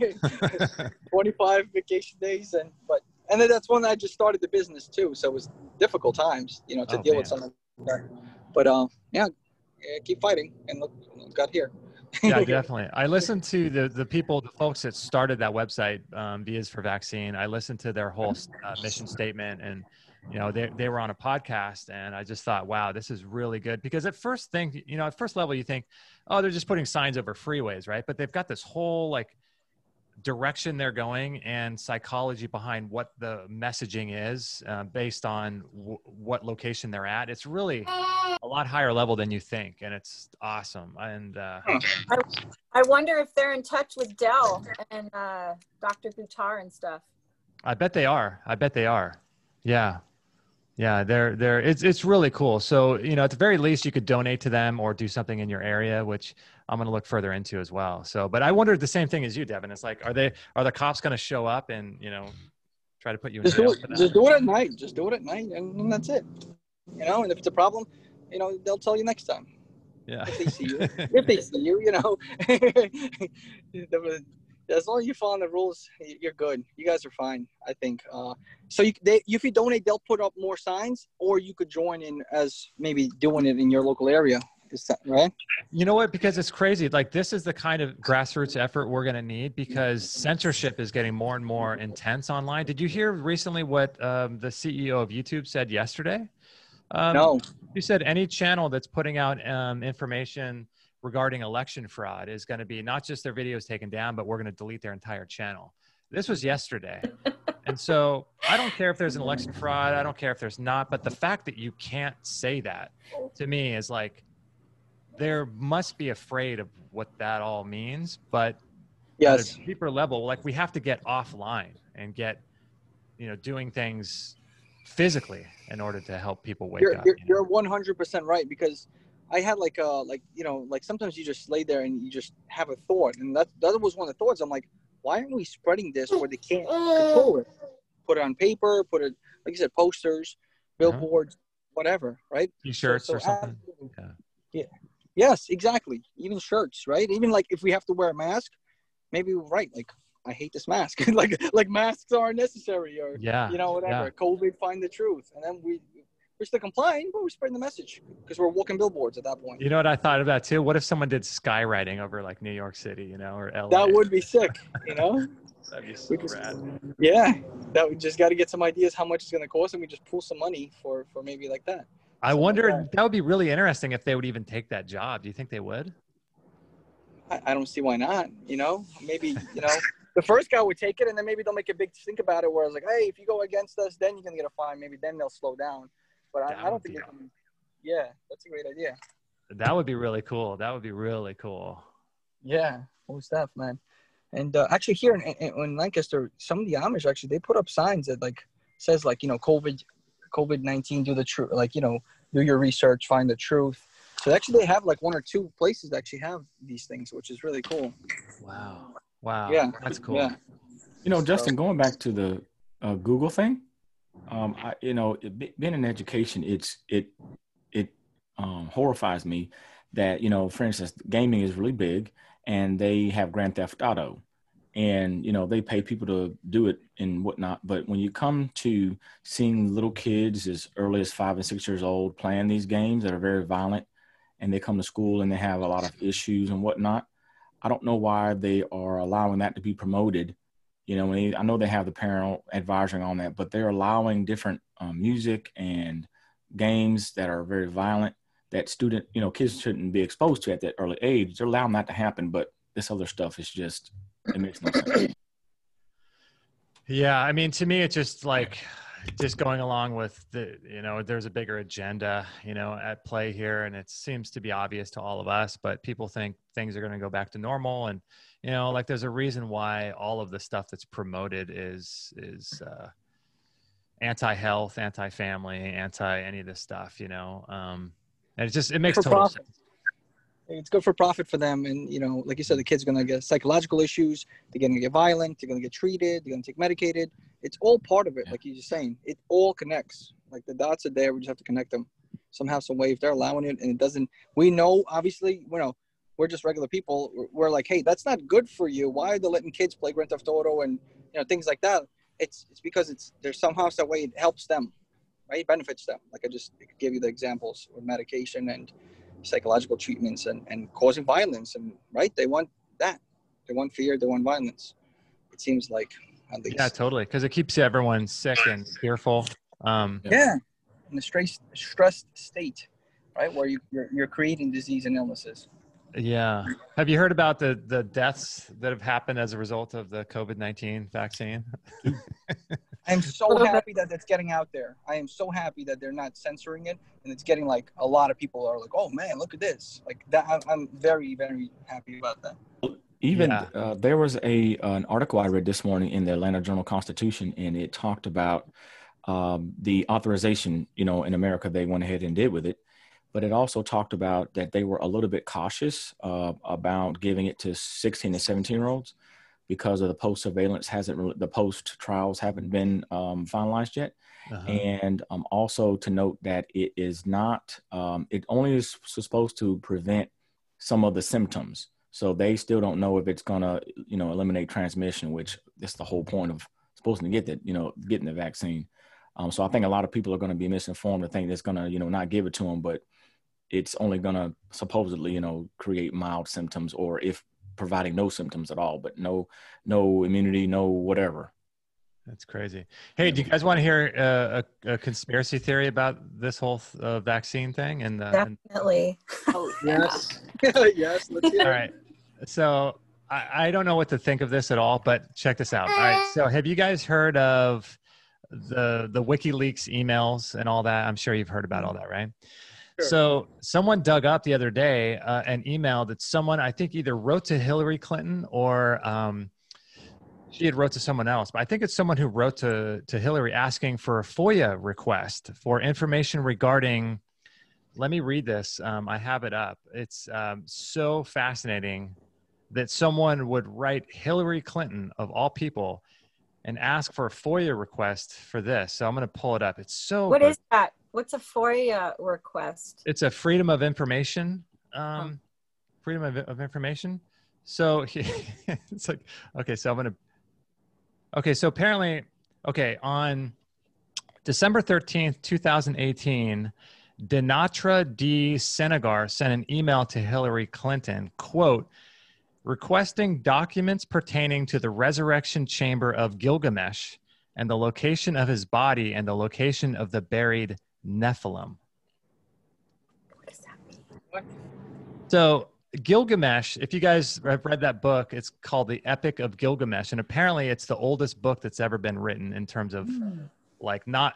25 vacation days, and then that's when I just started the business too. So it was difficult times, to deal with something like that. But keep fighting, and look, got here. Yeah, definitely. I listened to the folks that started that website, Vias for Vaccine. I listened to their whole mission statement, and they were on a podcast, and I just thought, wow, this is really good. Because at first level, you think, oh, they're just putting signs over freeways, right? But they've got this whole like direction they're going and psychology behind what the messaging is based on what location they're at. It's really a lot higher level than you think, and it's awesome. And I wonder if they're in touch with Dell and Dr. Buttar and stuff. I bet they are. Yeah. It's really cool. So, at the very least, you could donate to them or do something in your area, which I'm going to look further into as well. So, but I wondered the same thing as you, Devin. It's like, are the cops going to show up and, try to put you in jail for that? Just do it at night. And that's it. And if it's a problem, they'll tell you next time. Yeah. If they see you, as long as you follow the rules, you're good. You guys are fine, I think. So if you donate, they'll put up more signs, or you could join in as maybe doing it in your local area. Is that right? You know what? Because it's crazy. Like, this is the kind of grassroots effort we're going to need, because censorship is getting more and more intense online. Did you hear recently what the CEO of YouTube said yesterday? No. You said any channel that's putting out information regarding election fraud is going to be not just their videos taken down, but we're going to delete their entire channel. This was yesterday. And so I don't care if there's an election fraud. I don't care if there's not. But the fact that you can't say that, to me, is like, there must be afraid of what that all means. But yes, at a deeper level, like, we have to get offline and get, doing things physically in order to help people wake up. You're 100% right, because I had like sometimes you just lay there and you just have a thought, and that was one of the thoughts. I'm like, why aren't we spreading this where they can't control it? Put it on paper, put it, like you said, posters, billboards, whatever, right? T-shirts or something. Yeah. Yes, exactly. Even shirts, right? Even like if we have to wear a mask, maybe we're right. Like, I hate this mask. like masks are necessary, or whatever. Yeah. COVID, find the truth, and then we're still complying, but we're spreading the message because we're walking billboards at that point. You know what I thought about too? What if someone did skywriting over like New York City, you know, or LA? That would be sick, you know? That'd be so rad. Yeah, that we just got to get some ideas how much it's going to cost, and we just pull some money for maybe like that. I wonder, that would be really interesting if they would even take that job. Do you think they would? I don't see why not, you know? Maybe, you know, the first guy would take it, and then maybe they'll make a big think about it where it's like, hey, if you go against us, then you're going to get a fine. Maybe then they'll slow down. But I don't think they can. Yeah, that's a great idea. That would be really cool. That would be really cool. Yeah, cool stuff, man. And actually here in Lancaster, some of the Amish, actually, they put up signs that, like, says, like, you know, COVID-19, do the truth, like, you know, do your research, find the truth. So actually they have like 1 or 2 places that actually have these things, which is really cool. Wow. Wow. Yeah. That's cool. Yeah. You know, Justin, going back to the Google thing, you know, being in education, it horrifies me that, you know, for instance, gaming is really big and they have Grand Theft Auto and, you know, they pay people to do it and whatnot. But when you come to seeing little kids as early as 5 and 6 years old playing these games that are very violent, and they come to school and they have a lot of issues and whatnot, I don't know why they are allowing that to be promoted. You know, I know they have the parental advisory on that, but they're allowing different music and games that are very violent that kids shouldn't be exposed to at that early age. They're allowing that to happen, but this other stuff is just, it makes no sense. Yeah, I mean, to me, it's just like, just going along with the, you know, there's a bigger agenda, you know, at play here, and it seems to be obvious to all of us, but people think things are going to go back to normal. And, you know, like there's a reason why all of the stuff that's promoted is anti-health, anti-family, anti any of this stuff, you know, and it makes total sense. It's good for profit for them. And, you know, like you said, the kids are going to get psychological issues. They're going to get violent. They're going to get treated. They're going to take medicated. It's all part of it. Like you're just saying, it all connects. Like the dots are there. We just have to connect them somehow, some way. If they're allowing it and it doesn't, we know, obviously, you know, we're just regular people. We're like, hey, that's not good for you. Why are they letting kids play Grand Theft Auto and, you know, things like that? It's because there's somehow some way it helps them, right? It benefits them. Like I just gave you the examples with medication and psychological treatments and causing violence. And right, they want that. They want fear. They want violence. It seems like, at least. Yeah, totally. Because it keeps everyone sick and fearful. Yeah, in a stressed state, right, where you're creating disease and illnesses. Yeah. Have you heard about the deaths that have happened as a result of the COVID-19 vaccine? I'm so happy that it's getting out there. I am so happy that they're not censoring it, and it's getting like a lot of people are like, "Oh man, look at this!" Like that. I'm very, very happy about that. Even there was an article I read this morning in the Atlanta Journal-Constitution, and it talked about the authorization. You know, in America, they went ahead and did with it, but it also talked about that they were a little bit cautious about giving it to 16 and 17-year-olds because of the post-surveillance the post-trials haven't been finalized yet. Uh-huh. And also to note that it is not, it only is supposed to prevent some of the symptoms. So they still don't know if it's going to, you know, eliminate transmission, which is the whole point of supposed to get that, you know, getting the vaccine. So I think a lot of people are going to be misinformed and think it's going to, you know, not give it to them, but it's only going to supposedly, you know, create mild symptoms, or if providing no symptoms at all, but no immunity, no whatever. That's crazy. Hey, do you guys want to hear a conspiracy theory about this whole vaccine thing? And definitely. Oh, yes. Yes. Let's hear it. All right. So I don't know what to think of this at all, but check this out. All right. So have you guys heard of the WikiLeaks emails and all that? I'm sure you've heard about all that, right? Sure. So someone dug up the other day an email that someone, I think, either wrote to Hillary Clinton or she had wrote to someone else. But I think it's someone who wrote to Hillary asking for a FOIA request for information regarding, let me read this. I have it up. It's so fascinating that someone would write Hillary Clinton, of all people, and ask for a FOIA request for this. So I'm going to pull it up. It's so What is that? What's a FOIA request? It's a freedom of information. Freedom of information. So it's like, okay, so I'm going to, okay, so apparently, okay, on December 13th, 2018, Dinatra D. Senegar sent an email to Hillary Clinton, quote, requesting documents pertaining to the resurrection chamber of Gilgamesh and the location of his body and the location of the buried Nephilim. What does that mean? So Gilgamesh, if you guys have read that book, it's called the Epic of Gilgamesh. And apparently it's the oldest book that's ever been written in terms of like not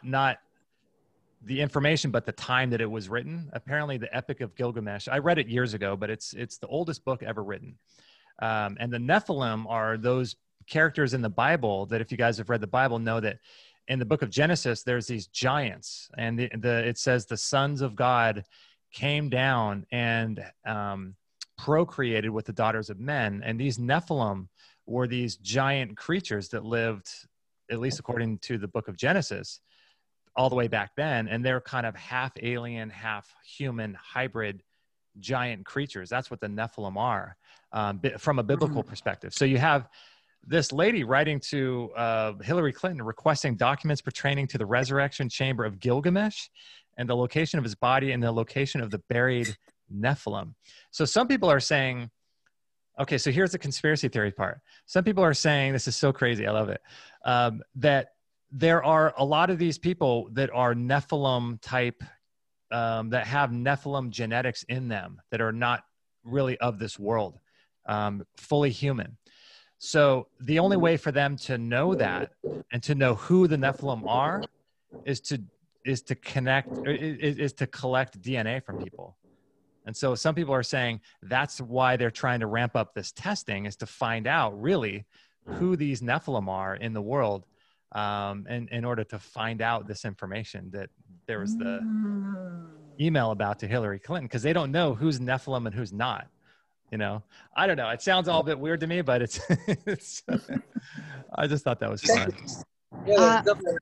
the information, but the time that it was written. Apparently the Epic of Gilgamesh, I read it years ago, but it's the oldest book ever written. And the Nephilim are those characters in the Bible that if you guys have read the Bible know that in the book of Genesis, there's these giants and it says the sons of God came down and procreated with the daughters of men. And these Nephilim were these giant creatures that lived, at least according to the book of Genesis, all the way back then. And they're kind of half alien, half human hybrid giant creatures. That's what the Nephilim are from a biblical perspective. So you have this lady writing to Hillary Clinton requesting documents pertaining to the resurrection chamber of Gilgamesh and the location of his body and the location of the buried Nephilim. So some people are saying, okay, so here's the conspiracy theory part. Some people are saying, this is so crazy, I love it, that there are a lot of these people that are Nephilim type, that have Nephilim genetics in them that are not really of this world, fully human. So the only way for them to know that and to know who the Nephilim are is to collect DNA from people. And so some people are saying that's why they're trying to ramp up this testing, is to find out really who these Nephilim are in the world, and in order to find out this information that there was the email about to Hillary Clinton, because they don't know who's Nephilim and who's not. You know, I don't know. It sounds all a bit weird to me, but it's I just thought that was fun. Yeah,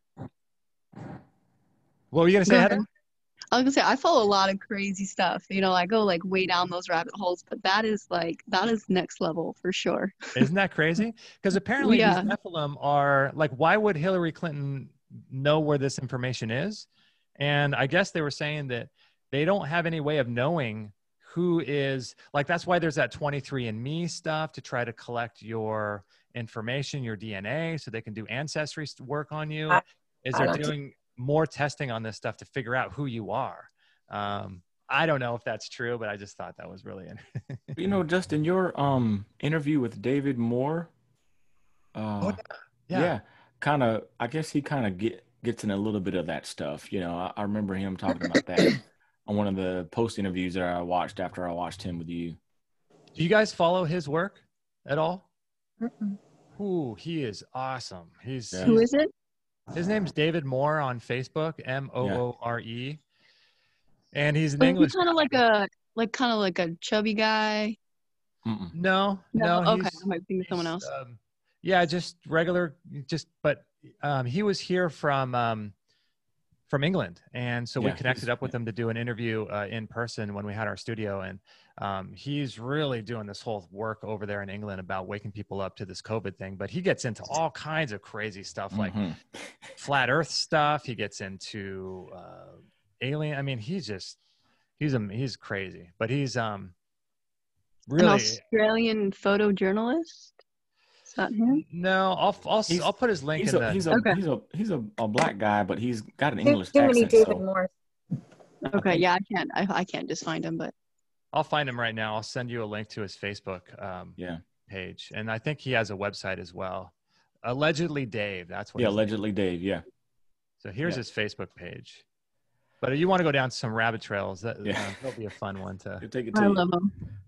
what were you going to say, Heather? I was going to say, I follow a lot of crazy stuff. You know, I go like way down those rabbit holes, but that is next level for sure. Isn't that crazy? Because apparently these Nephilim are like, why would Hillary Clinton know where this information is? And I guess they were saying that they don't have any way of knowing who is, like, that's why there's that 23andMe stuff to try to collect your information, your DNA, so they can do ancestry work on you. They're doing more testing on this stuff to figure out who you are. I don't know if that's true, but I just thought that was really interesting. You know, Justin, your interview with David Moore, I guess he kind of gets in a little bit of that stuff. You know, I remember him talking about that on one of the post interviews that I watched after I watched him with you. Do you guys follow his work at all? Ooh, he is awesome. Who is it? His name's David Moore on Facebook, Moore. And he's an English. He's kind of like a chubby guy. No. Okay, I might think of someone else. Just regular. But he was here from England, and so we connected up with him to do an interview in person when we had our studio. And he's really doing this whole work over there in England about waking people up to this COVID thing. But he gets into all kinds of crazy stuff, like flat Earth stuff. He gets into alien. I mean, he's crazy. But he's really an Australian photojournalist. Is that him? No, I'll put his link in the. He's a black guy, but he's got an English Too many accent. David Moore. Okay, yeah, I can't just find him, but I'll find him right now. I'll send you a link to his Facebook page, and I think he has a website as well. Allegedly Dave, that's what. Yeah, Allegedly Dave. Yeah. So here's his Facebook page. But if you want to go down some rabbit trails, that'll be a fun one to take it. I love him.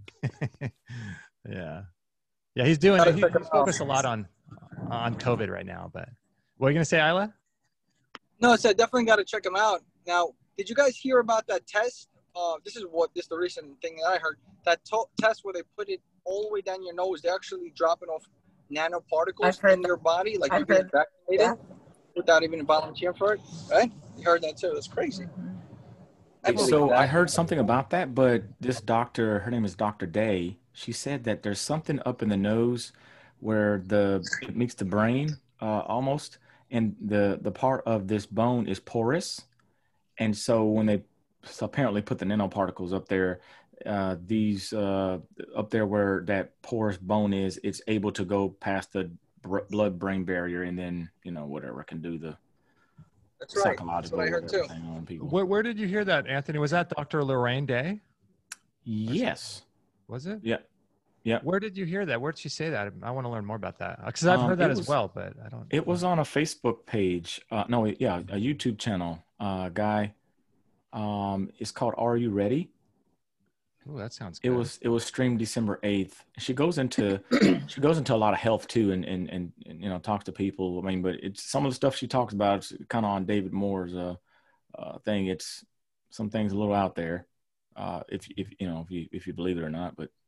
Yeah, he's focused a lot on COVID right now. But what are you gonna say, Isla? No, so I definitely got to check him out. Now, did you guys hear about that test? This is the recent thing that I heard. That test where they put it all the way down your nose. They're actually dropping off nanoparticles in your body, like you've been vaccinated without even volunteering for it. Right? You heard that too. That's crazy. So I heard something about that, but this doctor, her name is Dr. Day. She said that there's something up in the nose where it meets the brain almost, and the part of this bone is porous, and so when they apparently put the nanoparticles up there, these up there where that porous bone is, it's able to go past the blood-brain barrier, and then whatever can do the psychological. That's what I heard too. On people. Where did you hear that, Anthony? Was that Dr. Lorraine Day? Yes. Was it? Yeah. Yeah. Where did you hear that? Where did she say that? I want to learn more about that because I've heard that as well, but I don't. It was on a Facebook page. A YouTube channel. Guy. It's called Are You Ready? Oh, that sounds good. It was streamed December 8th. She goes into a lot of health too, and talks to people. I mean, but it's some of the stuff she talks about. It's kind of on David Moore's thing. It's some things a little out there, if you believe it or not. But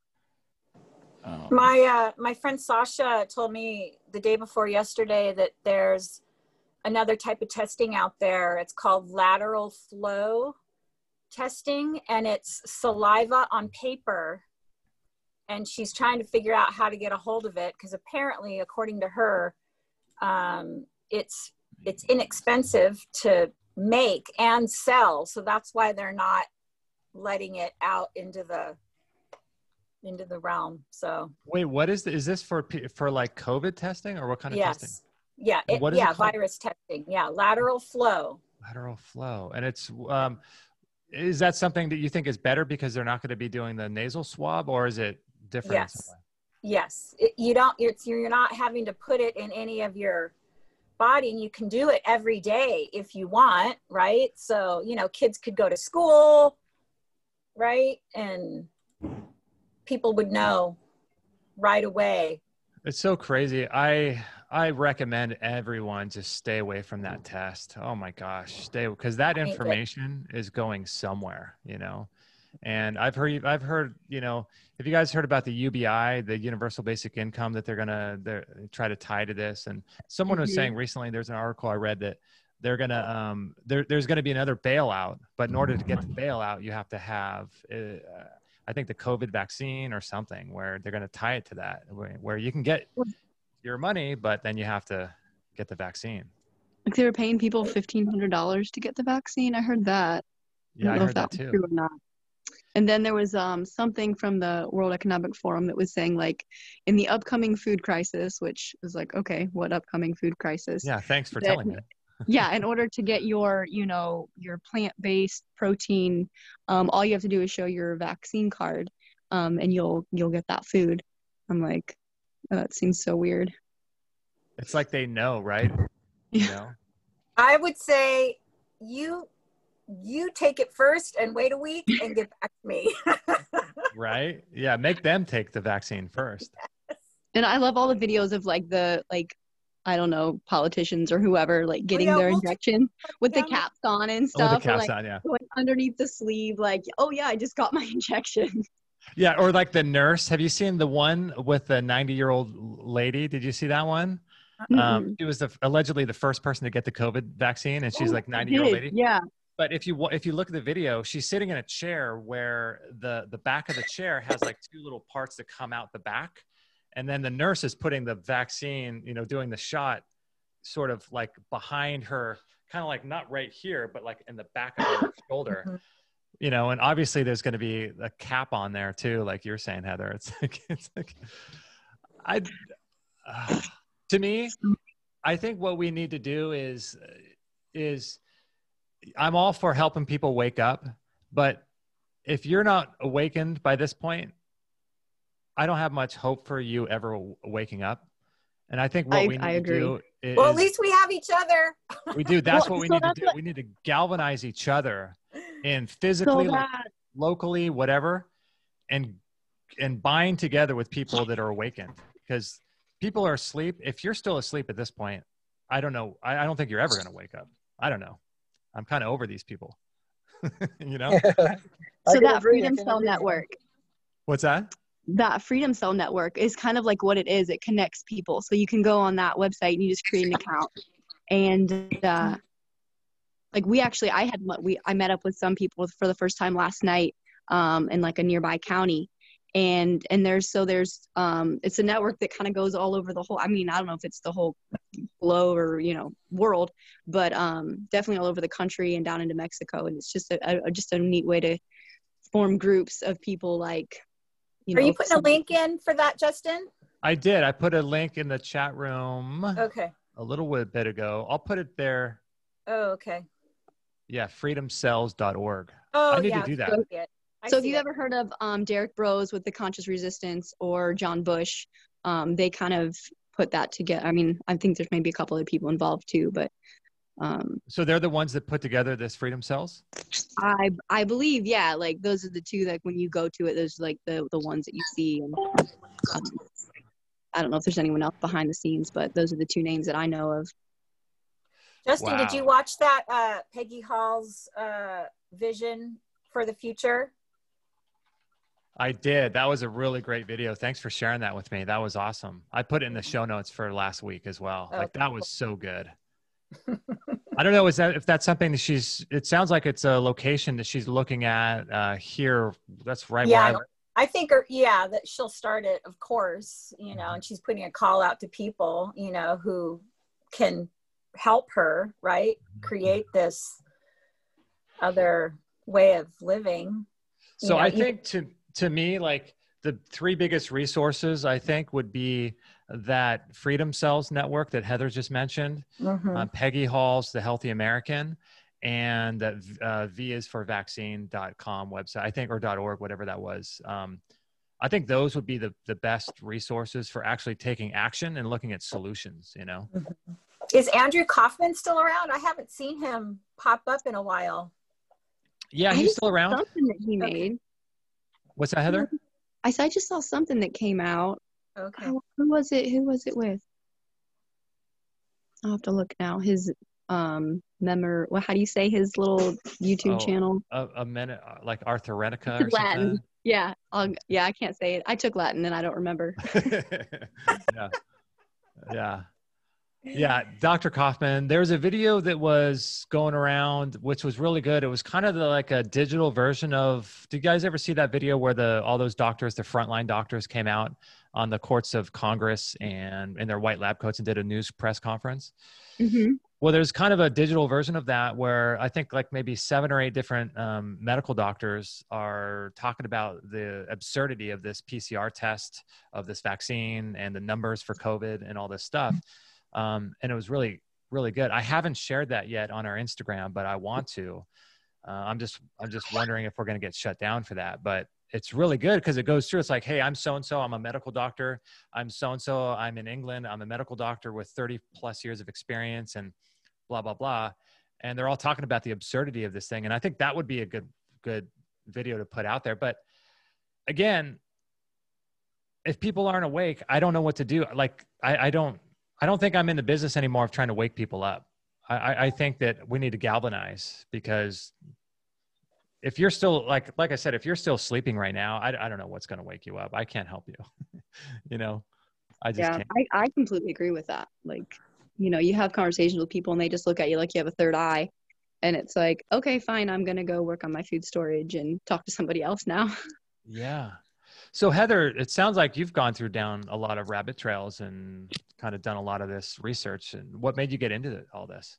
my friend Sasha told me the day before yesterday that there's another type of testing out there. It's called lateral flow testing, and it's saliva on paper, and she's trying to figure out how to get a hold of it because apparently, according to her, it's inexpensive to make and sell, so that's why they're not letting it out into the realm. So wait, what is this for like COVID testing, or what kind of testing? Yeah, virus testing. Yeah, lateral flow. Lateral flow, and it's is that something that you think is better because they're not going to be doing the nasal swab, or is it different? Yes. You're not having to put it in any of your body, and you can do it every day if you want, right? So, kids could go to school, right? And people would know right away. It's so crazy. I recommend everyone just stay away from that test. Oh my gosh, because that information is going somewhere, And I've heard, have you guys heard about the UBI, the Universal Basic Income, that they're try to tie to this? And someone was saying recently, there's an article I read that they're gonna there's gonna be another bailout, but in order to get the bailout, you have to have I think the COVID vaccine or something, where they're gonna tie it to that, where you can get your money, but then you have to get the vaccine. Like they were paying people $1,500 to get the vaccine. I heard that. Yeah, I heard that too. True or not. And then there was something from the World Economic Forum that was saying, like, in the upcoming food crisis, which was like, okay, what upcoming food crisis? Yeah, thanks for telling me. Yeah, in order to get your plant-based protein, all you have to do is show your vaccine card, and you'll get that food. I'm like, oh, that seems so weird. It's like they know, right? Yeah. I would say you take it first and wait a week and get back to me. Right? Yeah, make them take the vaccine first. And I love all the videos of I don't know, politicians or whoever, getting their injection with the caps on and stuff. With the caps on, yeah. Going underneath the sleeve, oh yeah, I just got my injection. Yeah, or like the nurse. Have you seen the one with the 90-year-old lady? Did you see that one? She was allegedly the first person to get the COVID vaccine, and she's 90-year-old lady. Yeah. But if you look at the video, she's sitting in a chair where the back of the chair has two little parts that come out the back, and then the nurse is putting the vaccine, doing the shot, sort of behind her, kind of not right here, but in the back of her shoulder. And obviously there's going to be a cap on there too, like you're saying, Heather. To me, I think what we need to do is I'm all for helping people wake up, but if you're not awakened by this point, I don't have much hope for you ever waking up. And I think what we need to do is, well, at least we have each other. We do. That's what we need to do. We need to galvanize each other, and physically, locally, whatever, and bind together with people that are awakened, because people are asleep. If you're still asleep at this point, I don't know. I don't think you're ever going to wake up. I don't know. I'm kind of over these people. So that Freedom Cell Network. What's that? That Freedom Cell Network is kind of like what it is. It connects people. So you can go on that website and you just create an account. And I met up with some people for the first time last night in a nearby county. and there's it's a network that kind of goes all over the whole, I mean, I don't know if it's the whole globe or, you know, world, but definitely all over the country and down into Mexico. And it's just a neat way to form groups of people, like, you know. Are you putting a link in for that, Justin? I did. I put a link in the chat room. Okay. A little bit ago. I'll put it there. Oh, okay. Yeah, freedomcells.org. Oh, I need yeah, to do that. So if you've ever heard of Derek Bros with the Conscious Resistance or John Bush, they kind of put that together. I mean, I think there's maybe a couple of people involved too, but so they're the ones that put together this Freedom Cells? I believe, yeah, like those are the two, like when you go to it, those are like the ones that you see. And I don't know if there's anyone else behind the scenes, but those are the two names that I know of. Justin, did you watch that Peggy Hall's vision for the future? I did. That was a really great video. Thanks for sharing that with me. That was awesome. I put it in the show notes for last week as well. Okay. Like that was so good. I don't know if that's something that it sounds like it's a location that she's looking at here. That's right. Yeah, I think that she'll start it, of course, you know, and she's putting a call out to people, you know, who can help her, right? Create this other way of living. So I think to me, like the three biggest resources I think would be that Freedom Cells network that Heather just mentioned, Peggy Hall's The Healthy American, and that V is for vaccine.com website, I think, or .org, whatever that was. I think those would be the best resources for actually taking action and looking at solutions, you know? Is Andrew Kaufman still around? I haven't seen him pop up in a while. Yeah, he's still around. Something that he made. What's that, Heather? I just saw something that came out. Okay. Who was it with? I'll have to look now. His how do you say his little YouTube channel? A minute, like Arthretica or Latin. something. Yeah. I can't say it. I took Latin and I don't remember. Yeah, Dr. Kaufman. There was a video that was going around, which was really good. It was kind of like a digital version of. Did you guys ever see that video where all those doctors, the frontline doctors, came out on the courts of Congress and in their white lab coats and did a news press conference? Mm-hmm. Well, there's kind of a digital version of that where I think like maybe 7 or 8 different medical doctors are talking about the absurdity of this PCR test, of this vaccine, and the numbers for COVID and all this stuff. And it was really, really good. I haven't shared that yet on our Instagram, but I want to. I'm just wondering if we're going to get shut down for that. But it's really good because it goes through. It's like, hey, I'm so-and-so. I'm a medical doctor. I'm so-and-so. I'm in England. I'm a medical doctor with 30 plus years of experience and blah, blah, blah. And they're all talking about the absurdity of this thing. And I think that would be a good video to put out there. But again, if people aren't awake, I don't know what to do. Like, I don't think I'm in the business anymore of trying to wake people up. I think that we need to galvanize, because if you're still like I said, if you're still sleeping right now, I don't know what's going to wake you up. I can't help you. You know, I just can't. I completely agree with that. Like, you know, you have conversations with people and they just look at you like you have a third eye, and it's like, okay, fine, I'm going to go work on my food storage and talk to somebody else now. Yeah. So Heather, it sounds like you've gone down a lot of rabbit trails and kind of done a lot of this research. And what made you get into all this?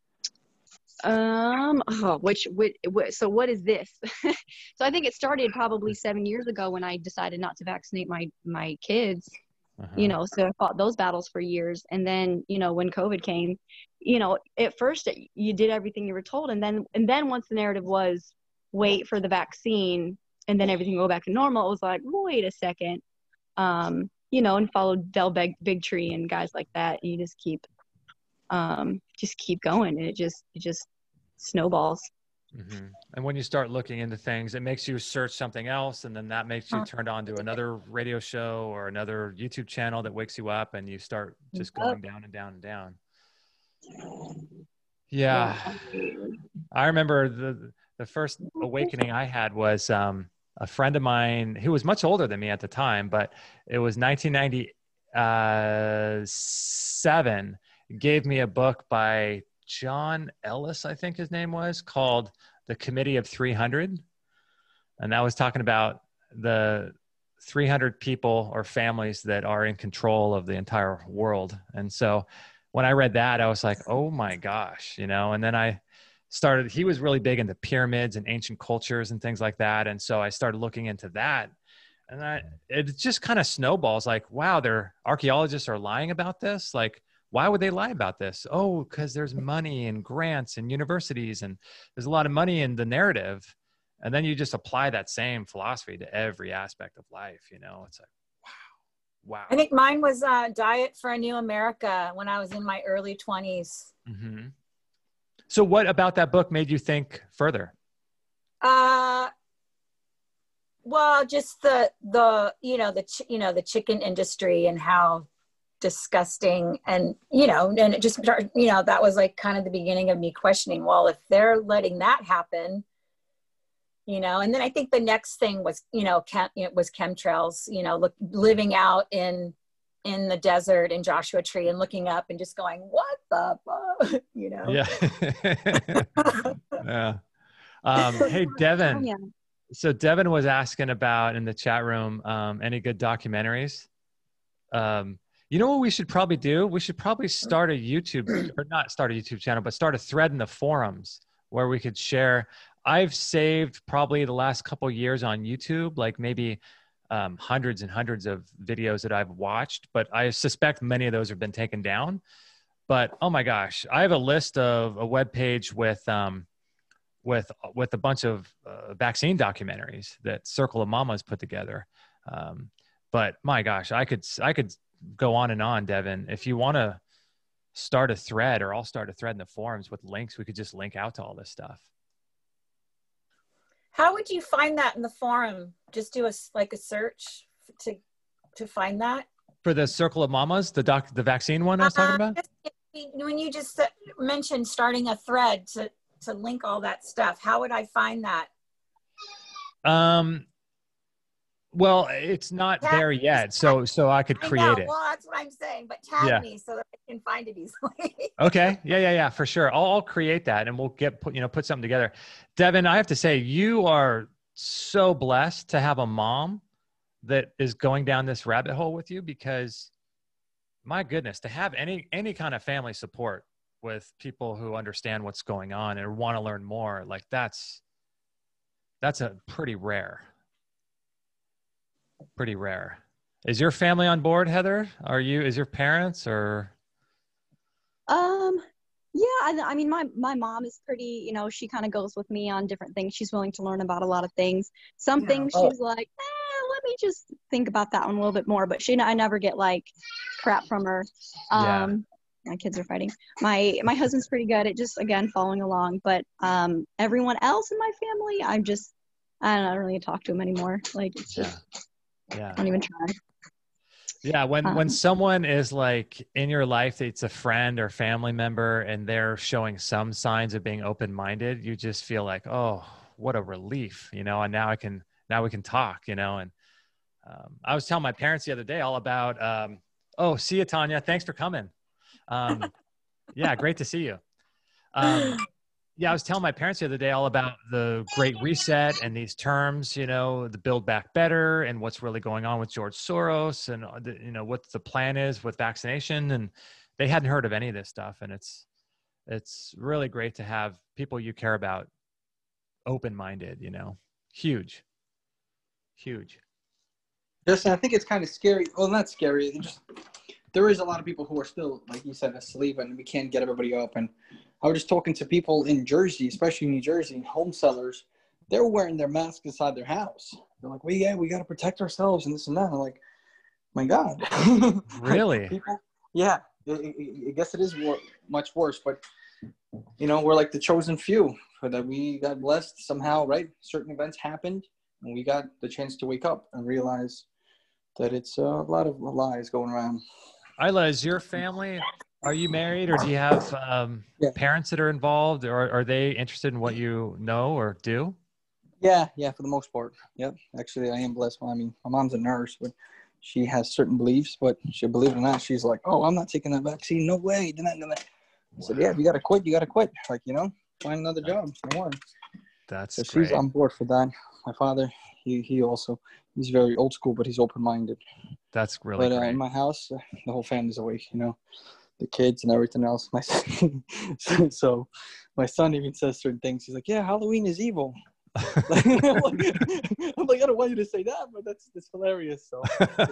So what is this? So I think it started probably 7 years ago when I decided not to vaccinate my kids. You know, so I fought those battles for years. And then, you know, when COVID came, you know, at first you did everything you were told. And then once the narrative was wait for the vaccine and then everything go back to normal, it was like, wait a second, you know, and followed Del Bigtree and guys like that. And you just keep going, and it just snowballs. Mm-hmm. And when you start looking into things, it makes you search something else, and then that makes you turn on to another radio show or another YouTube channel that wakes you up, and you start just going down and down and down. Yeah. I remember the first awakening I had was a friend of mine who was much older than me at the time, but it was 1997, gave me a book by John Ellis, I think his name was, called The Committee of 300. And that was talking about the 300 people or families that are in control of the entire world. And so when I read that, I was like, oh my gosh, you know, and then he was really big into pyramids and ancient cultures and things like that. And so I started looking into that, and it just kind of snowballs like, wow, archaeologists are lying about this. Like, why would they lie about this? Oh, because there's money and grants and universities, and there's a lot of money in the narrative. And then you just apply that same philosophy to every aspect of life. You know, it's like, wow. I think mine was Diet for a New America when I was in my early 20s. Mm-hmm. So what about that book made you think further? Well, just the chicken industry and how disgusting, and and it just started, that was like kind of the beginning of me questioning, well, if they're letting that happen, and then I think the next thing was, it was chemtrails, living out in the desert in Joshua Tree and looking up and just going, what the fuck, Yeah. Yeah. Hey, Devin. Oh, yeah. So Devin was asking about in the chat room, any good documentaries? You know what we should probably do? We should probably start a YouTube, or not start a YouTube channel, but start a thread in the forums where we could share. I've saved probably the last couple of years on YouTube, like maybe hundreds and hundreds of videos that I've watched, but I suspect many of those have been taken down. But oh my gosh, I have a list of a web page with a bunch of vaccine documentaries that Circle of Mamas put together. But my gosh, I could go on and on, Devin. If you want to start a thread, or I'll start a thread in the forums with links, we could just link out to all this stuff. How would you find that in the forum? Just do a search to find that? For the Circle of Mamas, the vaccine one I was talking about? When you just mentioned starting a thread to link all that stuff, how would I find that? Well, it's not there yet, so I could create it. Well, that's what I'm saying, but tag me so that I can find it easily. Okay. Yeah, for sure. I'll create that, and we'll put something together. Devin, I have to say, you are so blessed to have a mom that is going down this rabbit hole with you, because my goodness, to have any kind of family support with people who understand what's going on and want to learn more, like that's a pretty rare. Is your family on board, Heather? Is your parents or? Yeah, I mean, my mom is pretty, she kind of goes with me on different things. She's willing to learn about a lot of things. Some things she's like, let me just think about that one a little bit more. But I never get like crap from her. My kids are fighting. My husband's pretty good at just, again, following along. But everyone else in my family, I don't really talk to them anymore. Like, it's just, I don't even try. Yeah, when someone is like in your life, it's a friend or family member, and they're showing some signs of being open-minded, you just feel like, oh, what a relief, and now we can talk, and I was telling my parents the other day all about, see you, Tanya, thanks for coming. Yeah, great to see you. I was telling my parents the other day all about the Great Reset and these terms, the Build Back Better, and what's really going on with George Soros, and what the plan is with vaccination. And they hadn't heard of any of this stuff. And it's really great to have people you care about open-minded, huge. Justin, I think it's kind of scary. Well, not scary. There is a lot of people who are still, like you said, asleep, and we can't get everybody up. And I was just talking to people in Jersey, especially New Jersey, home sellers. They're wearing their masks inside their house. They're like, we got to protect ourselves and this and that. I'm like, my God. Really? Yeah. I guess it is much worse, but, we're like the chosen few for that. We got blessed somehow, right? Certain events happened, and we got the chance to wake up and realize that it's a lot of lies going around. Isla, is your family, are you married, or do you have parents that are involved, or are they interested in what you know or do? Yeah, for the most part. Yep. Actually, I am blessed. I mean, my mom's a nurse, but she has certain beliefs, but believe it or not, she's like, oh, I'm not taking that vaccine. No way. I said, yeah, if you got to quit, you got to quit. Like, find another job. Don't worry. That's so great. She's on board for that. My father, he also, He's very old school, but he's open-minded. That's really great. In my house, the whole family's awake, you know, the kids and everything else. My son, so my son even says certain things. He's like, yeah, Halloween is evil. I'm like, I don't want you to say that, but that's hilarious. So,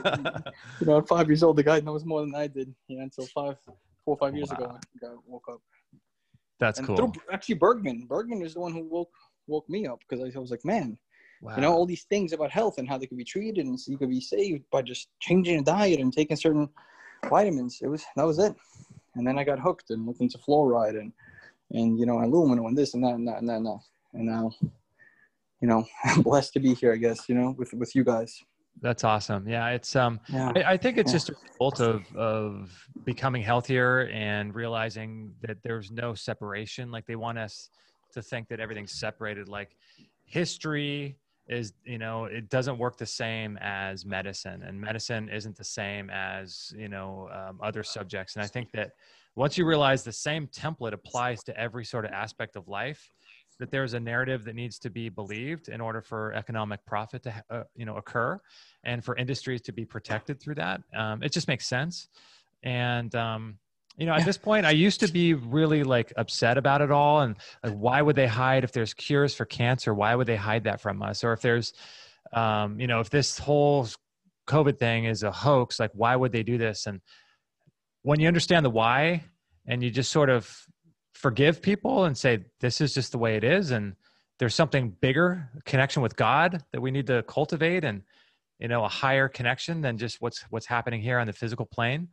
you know, at 5 years old, the guy knows more than I did. You know, until 4 or 5 years ago, I woke up. That's cool. Actually, Bergman is the one who woke me up, because I was like, man, you know, all these things about health and how they can be treated, and so you could be saved by just changing a diet and taking certain vitamins. That was it. And then I got hooked and looked into fluoride and you know, aluminum and this and that and that and that and that. And now, you know, I'm blessed to be here, I guess, you know, with you guys. That's awesome. Yeah. It's, I think it's just a result of becoming healthier and realizing that there's no separation. Like, they want us to think that everything's separated. Like, history is, you know, it doesn't work the same as medicine, and medicine isn't the same as, you know, other subjects. And I think that once you realize the same template applies to every sort of aspect of life, that there's a narrative that needs to be believed in order for economic profit to, you know, occur, and for industries to be protected through that. It just makes sense. And, you know, at this point, I used to be really like upset about it all. And like, why would they hide, if there's cures for cancer, why would they hide that from us? Or if there's, you know, if this whole COVID thing is a hoax, like, why would they do this? And when you understand the why, and you just sort of forgive people and say, this is just the way it is, and there's something bigger, a connection with God that we need to cultivate, and, you know, a higher connection than just what's happening here on the physical plane.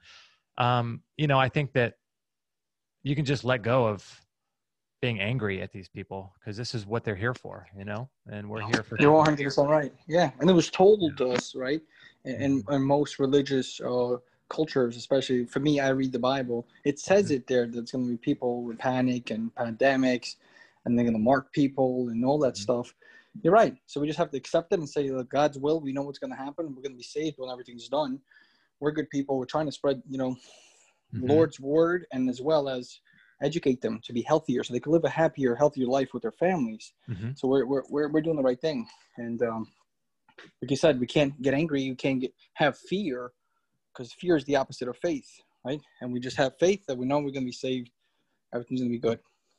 You know, I think that you can just let go of being angry at these people, because this is what they're here for, you know, and we're here for. You're 100% right. Yeah. And it was told to us, right? In most religious cultures, especially for me, I read the Bible. It says it there that it's going to be people with panic and pandemics, and they're going to mark people and all that stuff. You're right. So we just have to accept it and say, look, God's will, we know what's going to happen. We're going to be saved when everything's done. We're good people. We're trying to spread, you know, Lord's word, and as well as educate them to be healthier, so they can live a happier, healthier life with their families. So we're doing the right thing. And like you said, we can't get angry. You can't have fear, because fear is the opposite of faith, right? And we just have faith that we know we're going to be saved. Everything's going to be good.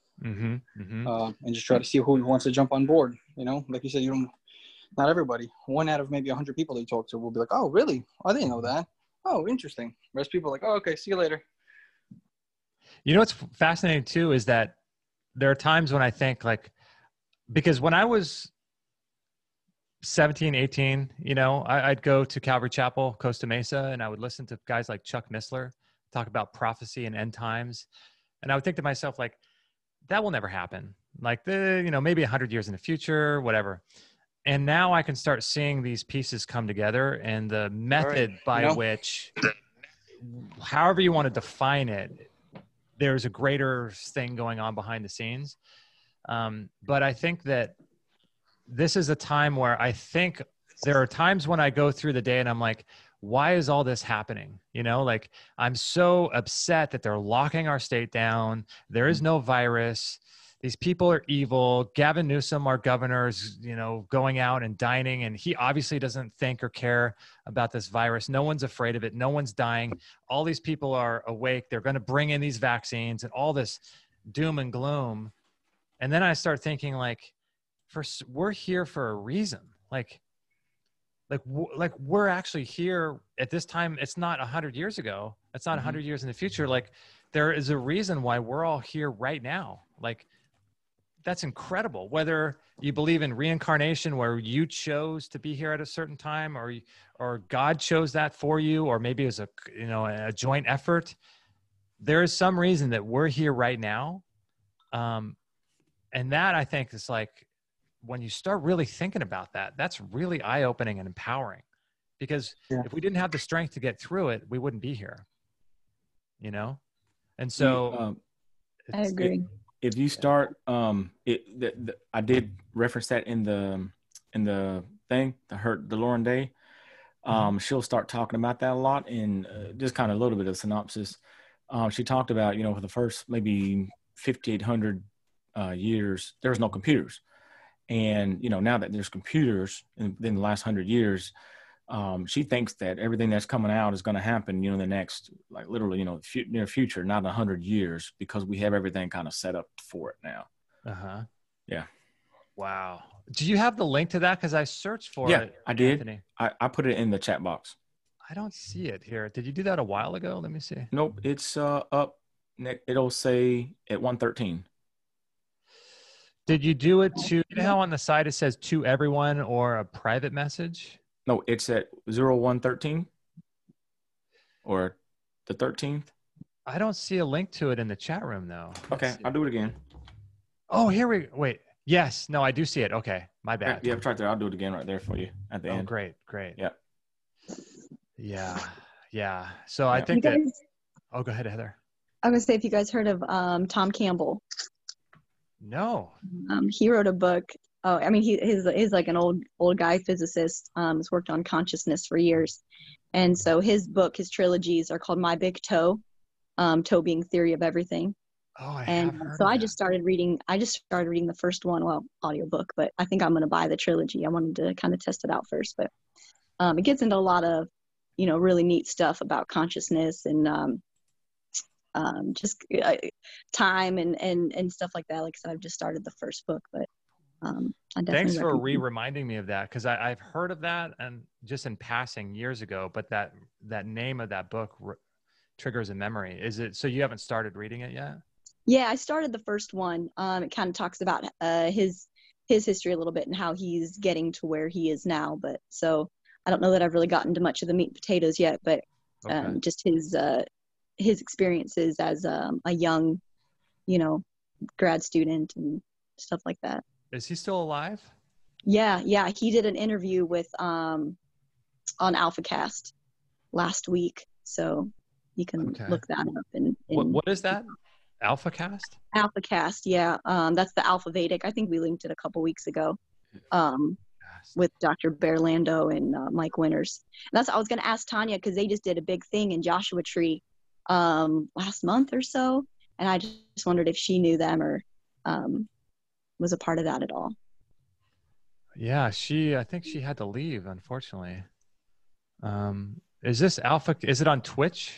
And just try to see who wants to jump on board. You know, like you said, not everybody. 1 out of maybe 100 people they talk to will be like, oh, really? I didn't know that. Oh, interesting. Most people are like, oh, okay, see you later. You know, what's fascinating too, is that there are times when I think, like, because when I was 17, 18, you know, I'd go to Calvary Chapel, Costa Mesa, and I would listen to guys like Chuck Missler talk about prophecy and end times. And I would think to myself, like, that will never happen. Like, you know, maybe 100 years in the future, whatever. And now I can start seeing these pieces come together, and the method by which, however you want to define it, there's a greater thing going on behind the scenes. But I think that this is a time where I think there are times when I go through the day and I'm like, why is all this happening? You know, like, I'm so upset that they're locking our state down. There is no virus. These people are evil. Gavin Newsom, our governor, is, you know, going out and dining, and he obviously doesn't think or care about this virus. No one's afraid of it. No one's dying. All these people are awake. They're going to bring in these vaccines and all this doom and gloom. And then I start thinking, like, we're here for a reason. Like we're actually here at this time. It's not 100 years ago. It's not 100 years in the future. Like, there is a reason why we're all here right now. Like, that's incredible. Whether you believe in reincarnation, where you chose to be here at a certain time, or God chose that for you, or maybe it was a joint effort. There is some reason that we're here right now. And that, I think, is like, when you start really thinking about that, that's really eye-opening and empowering, because if we didn't have the strength to get through it, we wouldn't be here, you know? And so I agree. If you start, I did reference that in the thing, the Lauren Day. She'll start talking about that a lot, and just kind of a little bit of synopsis. She talked about, you know, for the first maybe 5,800 years, there was no computers, And, you know, now that there's computers in the last 100 years, she thinks that everything that's coming out is going to happen, you know, in the next, like literally, you know, near future, not 100 years, because we have everything kind of set up for it now. Uh-huh. Yeah. Wow. Do you have the link to that? Because I searched for it. Yeah, I did. Anthony. I put it in the chat box. I don't see it here. Did you do that a while ago? Let me see. Nope. It's up. It'll say at 113. Did you do it to, you know how on the side it says to everyone or a private message? No, it's at 0113 or the 13th. I don't see a link to it in the chat room though. Okay, I'll do it again. Oh, here we wait. Yes, no, I do see it. Okay, my bad. Yeah, it's right there. I'll do it again right there for you at the end. Great. Yeah. Yeah. So I think that. Oh, go ahead, Heather. I was gonna say, if you guys heard of Tom Campbell. No. He wrote a book. Oh, I mean, he's like an old guy physicist. Has worked on consciousness for years, and so his trilogies are called My Big Toe. Toe being theory of everything. Oh, I just started reading the first one, well, audiobook, but I think I'm going to buy the trilogy. I wanted to kind of test it out first, but it gets into a lot of, you know, really neat stuff about consciousness and just time and stuff like that. Like I said, I've just started the first book, but I definitely Thanks for reminding me of that, because I've heard of that and just in passing years ago, but that name of that book triggers a memory. Is it, so you haven't started reading it yet? Yeah, I started the first one. It kind of talks about his history a little bit and how he's getting to where he is now. But so I don't know that I've really gotten to much of the meat and potatoes yet, but just his experiences as a young, you know, grad student and stuff like that. Is he still alive? Yeah. He did an interview with on AlphaCast last week, so you can look that up. And what is that? AlphaCast? AlphaCast, yeah. That's the Alpha Vedic. I think we linked it a couple weeks ago with Dr. Bear Lando and Mike Winters. And I was going to ask Tanya, because they just did a big thing in Joshua Tree last month or so. And I just wondered if she knew them or was a part of that at all. Yeah, I think she had to leave, unfortunately. Is this is it on Twitch?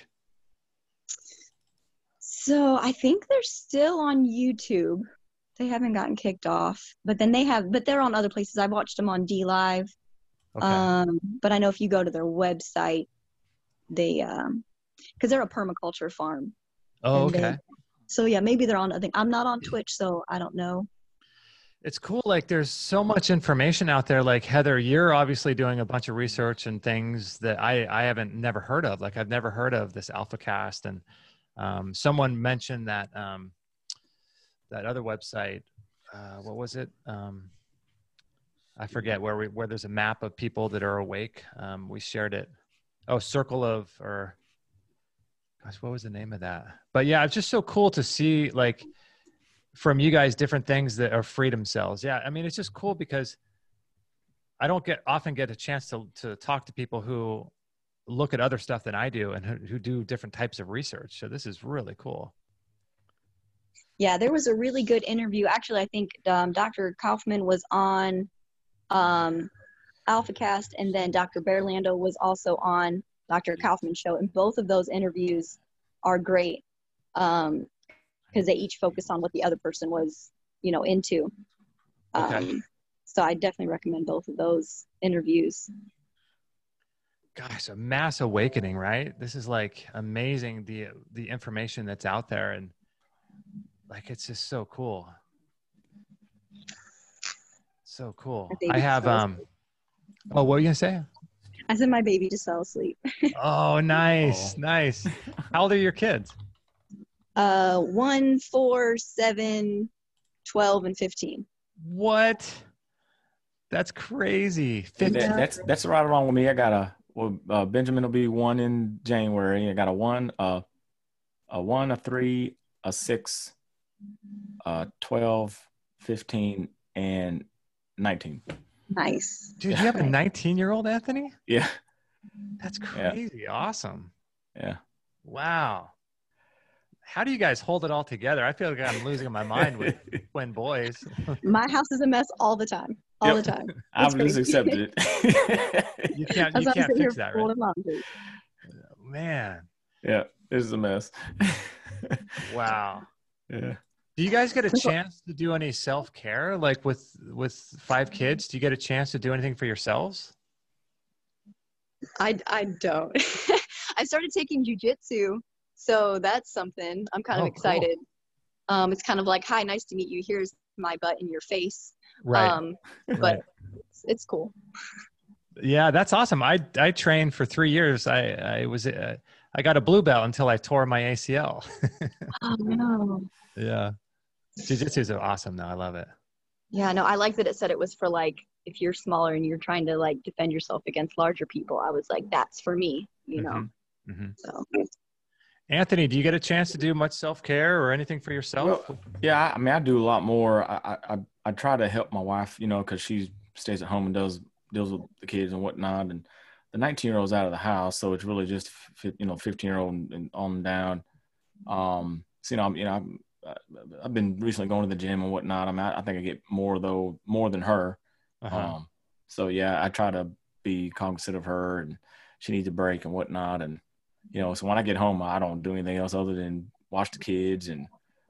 So I think they're still on YouTube. They haven't gotten kicked off, but they're on other places. I've watched them on DLive. Okay. But I know if you go to their website, they, cause they're a permaculture farm. Oh, okay. So yeah, maybe they're on, I think I'm not on Twitch, so I don't know. It's cool. Like there's so much information out there. Like Heather, you're obviously doing a bunch of research and things that I haven't never heard of. Like I've never heard of this AlphaCast, and someone mentioned that that other website. What was it? I forget where there's a map of people that are awake. We shared it. Oh, what was the name of that? But yeah, it's just so cool to see like from you guys different things that are freedom cells. Yeah, I mean it's just cool because I don't often get a chance to talk to people who look at other stuff than I do and who do different types of research. So this is really cool. Yeah, there was a really good interview. Actually, I think Dr. Kaufman was on AlphaCast, and then Dr. Bear Lando was also on Dr. Kaufman's show. And both of those interviews are great because they each focus on what the other person was, you know, into. So I definitely recommend both of those interviews. Gosh, a mass awakening, right? This is like amazing, the information that's out there, and like it's just so cool. So cool. I have oh, what were you gonna say? I said my baby just fell asleep. Oh, nice. Nice. How old are your kids? 1, 4, 7, 12, and 15. What? That's crazy. 15. That's right along with me. I got Benjamin will be 1 in January. I got a 1, a 3, a 6, 12, 15, and 19. Nice. Dude, you have a 19-year-old, Anthony? how do you guys hold it all together? I feel like I'm losing my mind with twin boys. My house is a mess all the time. All the time. I've just accepted it. You can't fix that, right? Man. Yeah, it's a mess. Wow. Yeah. Do you guys get a chance to do any self-care? Like with 5 kids, do you get a chance to do anything for yourselves? I don't. I started taking jujitsu, so that's something. I'm kind of excited. Cool. It's kind of like, hi, nice to meet you. Here's my butt in your face. Right. But it's cool. Yeah, that's awesome. I trained for 3 years. I got a blue belt until I tore my ACL. Oh no. Yeah. Jiu-jitsu is awesome though. I love it. Yeah, no, I like that it said it was for like if you're smaller and you're trying to like defend yourself against larger people. I was like, that's for me, you know. Mm-hmm. So Anthony, do you get a chance to do much self-care or anything for yourself? Well, yeah, I mean, I do a lot more. I try to help my wife, you know, because she stays at home and deals with the kids and whatnot. And the 19-year-old's out of the house, so it's really just 15-year-old and on down. So I've been recently going to the gym and whatnot. I think I get more than her. So yeah, I try to be cognizant of her, and she needs a break and whatnot. And you know, so when I get home, I don't do anything else other than watch the kids and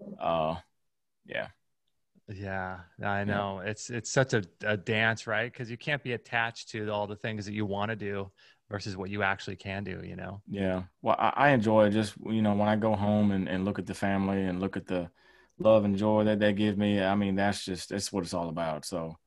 yeah. Yeah, I know. It's such a dance, right? Because you can't be attached to all the things that you want to do versus what you actually can do, you know? Yeah. Well, I enjoy just, you know, when I go home and look at the family and look at the love and joy that they give me. I mean, that's what it's all about. So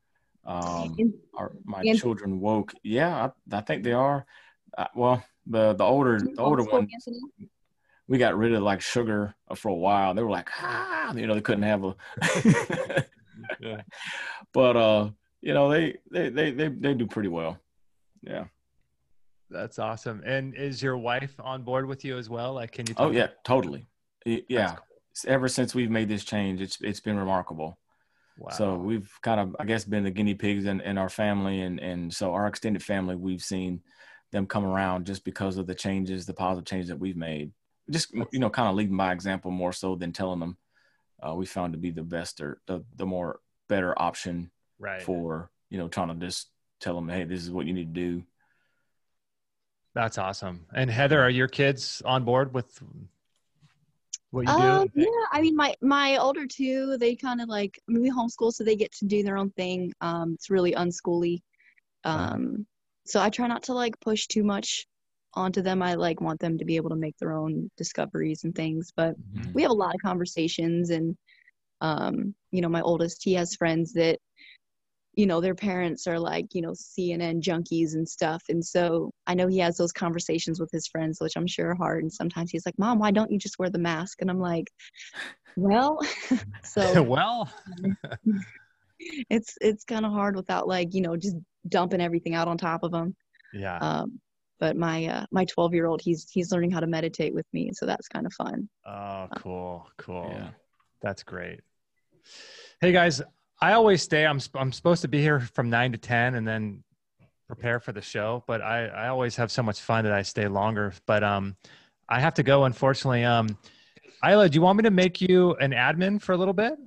my children woke. Yeah, I think they are. Well, the older one, we got rid of like sugar for a while. They were like, you know, they couldn't have a, yeah. But you know, they do pretty well. Yeah. That's awesome. And is your wife on board with you as well? Like, can you? Oh yeah, totally. Yeah. Cool. Ever since we've made this change, it's been remarkable. Wow. So we've kind of, I guess, been the guinea pigs in our family. And so our extended family, we've seen them come around just because of the positive changes that we've made. Just, you know, kind of leading by example more so than telling them. We found to be the best or the more better option for, you know, trying to just tell them, hey, this is what you need to do. That's awesome. And Heather, are your kids on board with what you do? Yeah, I mean, my older two, they kind of like, I mean, we homeschool, so they get to do their own thing. It's really unschooly. So I try not to like push too much onto them. I like want them to be able to make their own discoveries and things, but we have a lot of conversations. And you know, my oldest, he has friends that, you know, their parents are like, you know, CNN junkies and stuff. And so I know he has those conversations with his friends, which I'm sure are hard. And sometimes he's like, Mom, why don't you just wear the mask? And I'm like, well, so well, it's kind of hard without like, you know, just dumping everything out on top of them. Yeah. But my 12-year-old, he's learning how to meditate with me. So that's kind of fun. Oh, cool. Yeah. That's great. Hey guys, I always stay. I'm supposed to be here from 9 to 10 and then prepare for the show, but I always have so much fun that I stay longer. But I have to go, unfortunately. Isla, do you want me to make you an admin for a little bit?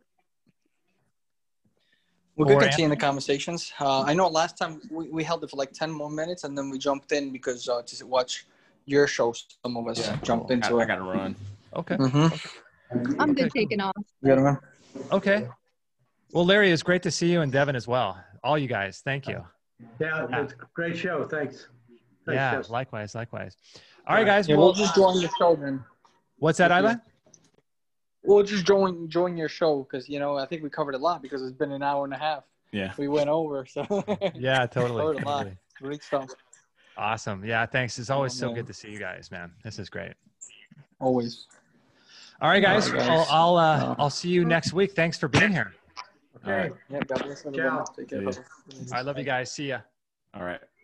We could continue the conversations. I know last time we held it for like 10 more minutes and then we jumped in because to watch your show, some of us jumped into it. I got to run. Okay. I'm good taking off. You gotta run. Okay. Well, Larry, it's great to see you, and Devin as well. All you guys, thank you. Yeah, it's a great show. Thanks. Yeah, Jess. likewise. All right, guys. Yeah, we'll just join your show then. What's that, Isla? We'll just join your show because, you know, I think we covered a lot because it's been an hour and a half. Yeah. We went over, so. Yeah, totally. Covered a lot. Great stuff. Awesome. Yeah, thanks. It's always so good to see you guys, man. This is great. Always. All right, guys. I'll see you next week. Thanks for being here. Okay. Yeah, God bless everyone. Ciao. Take care. I love you guys. See ya. All right.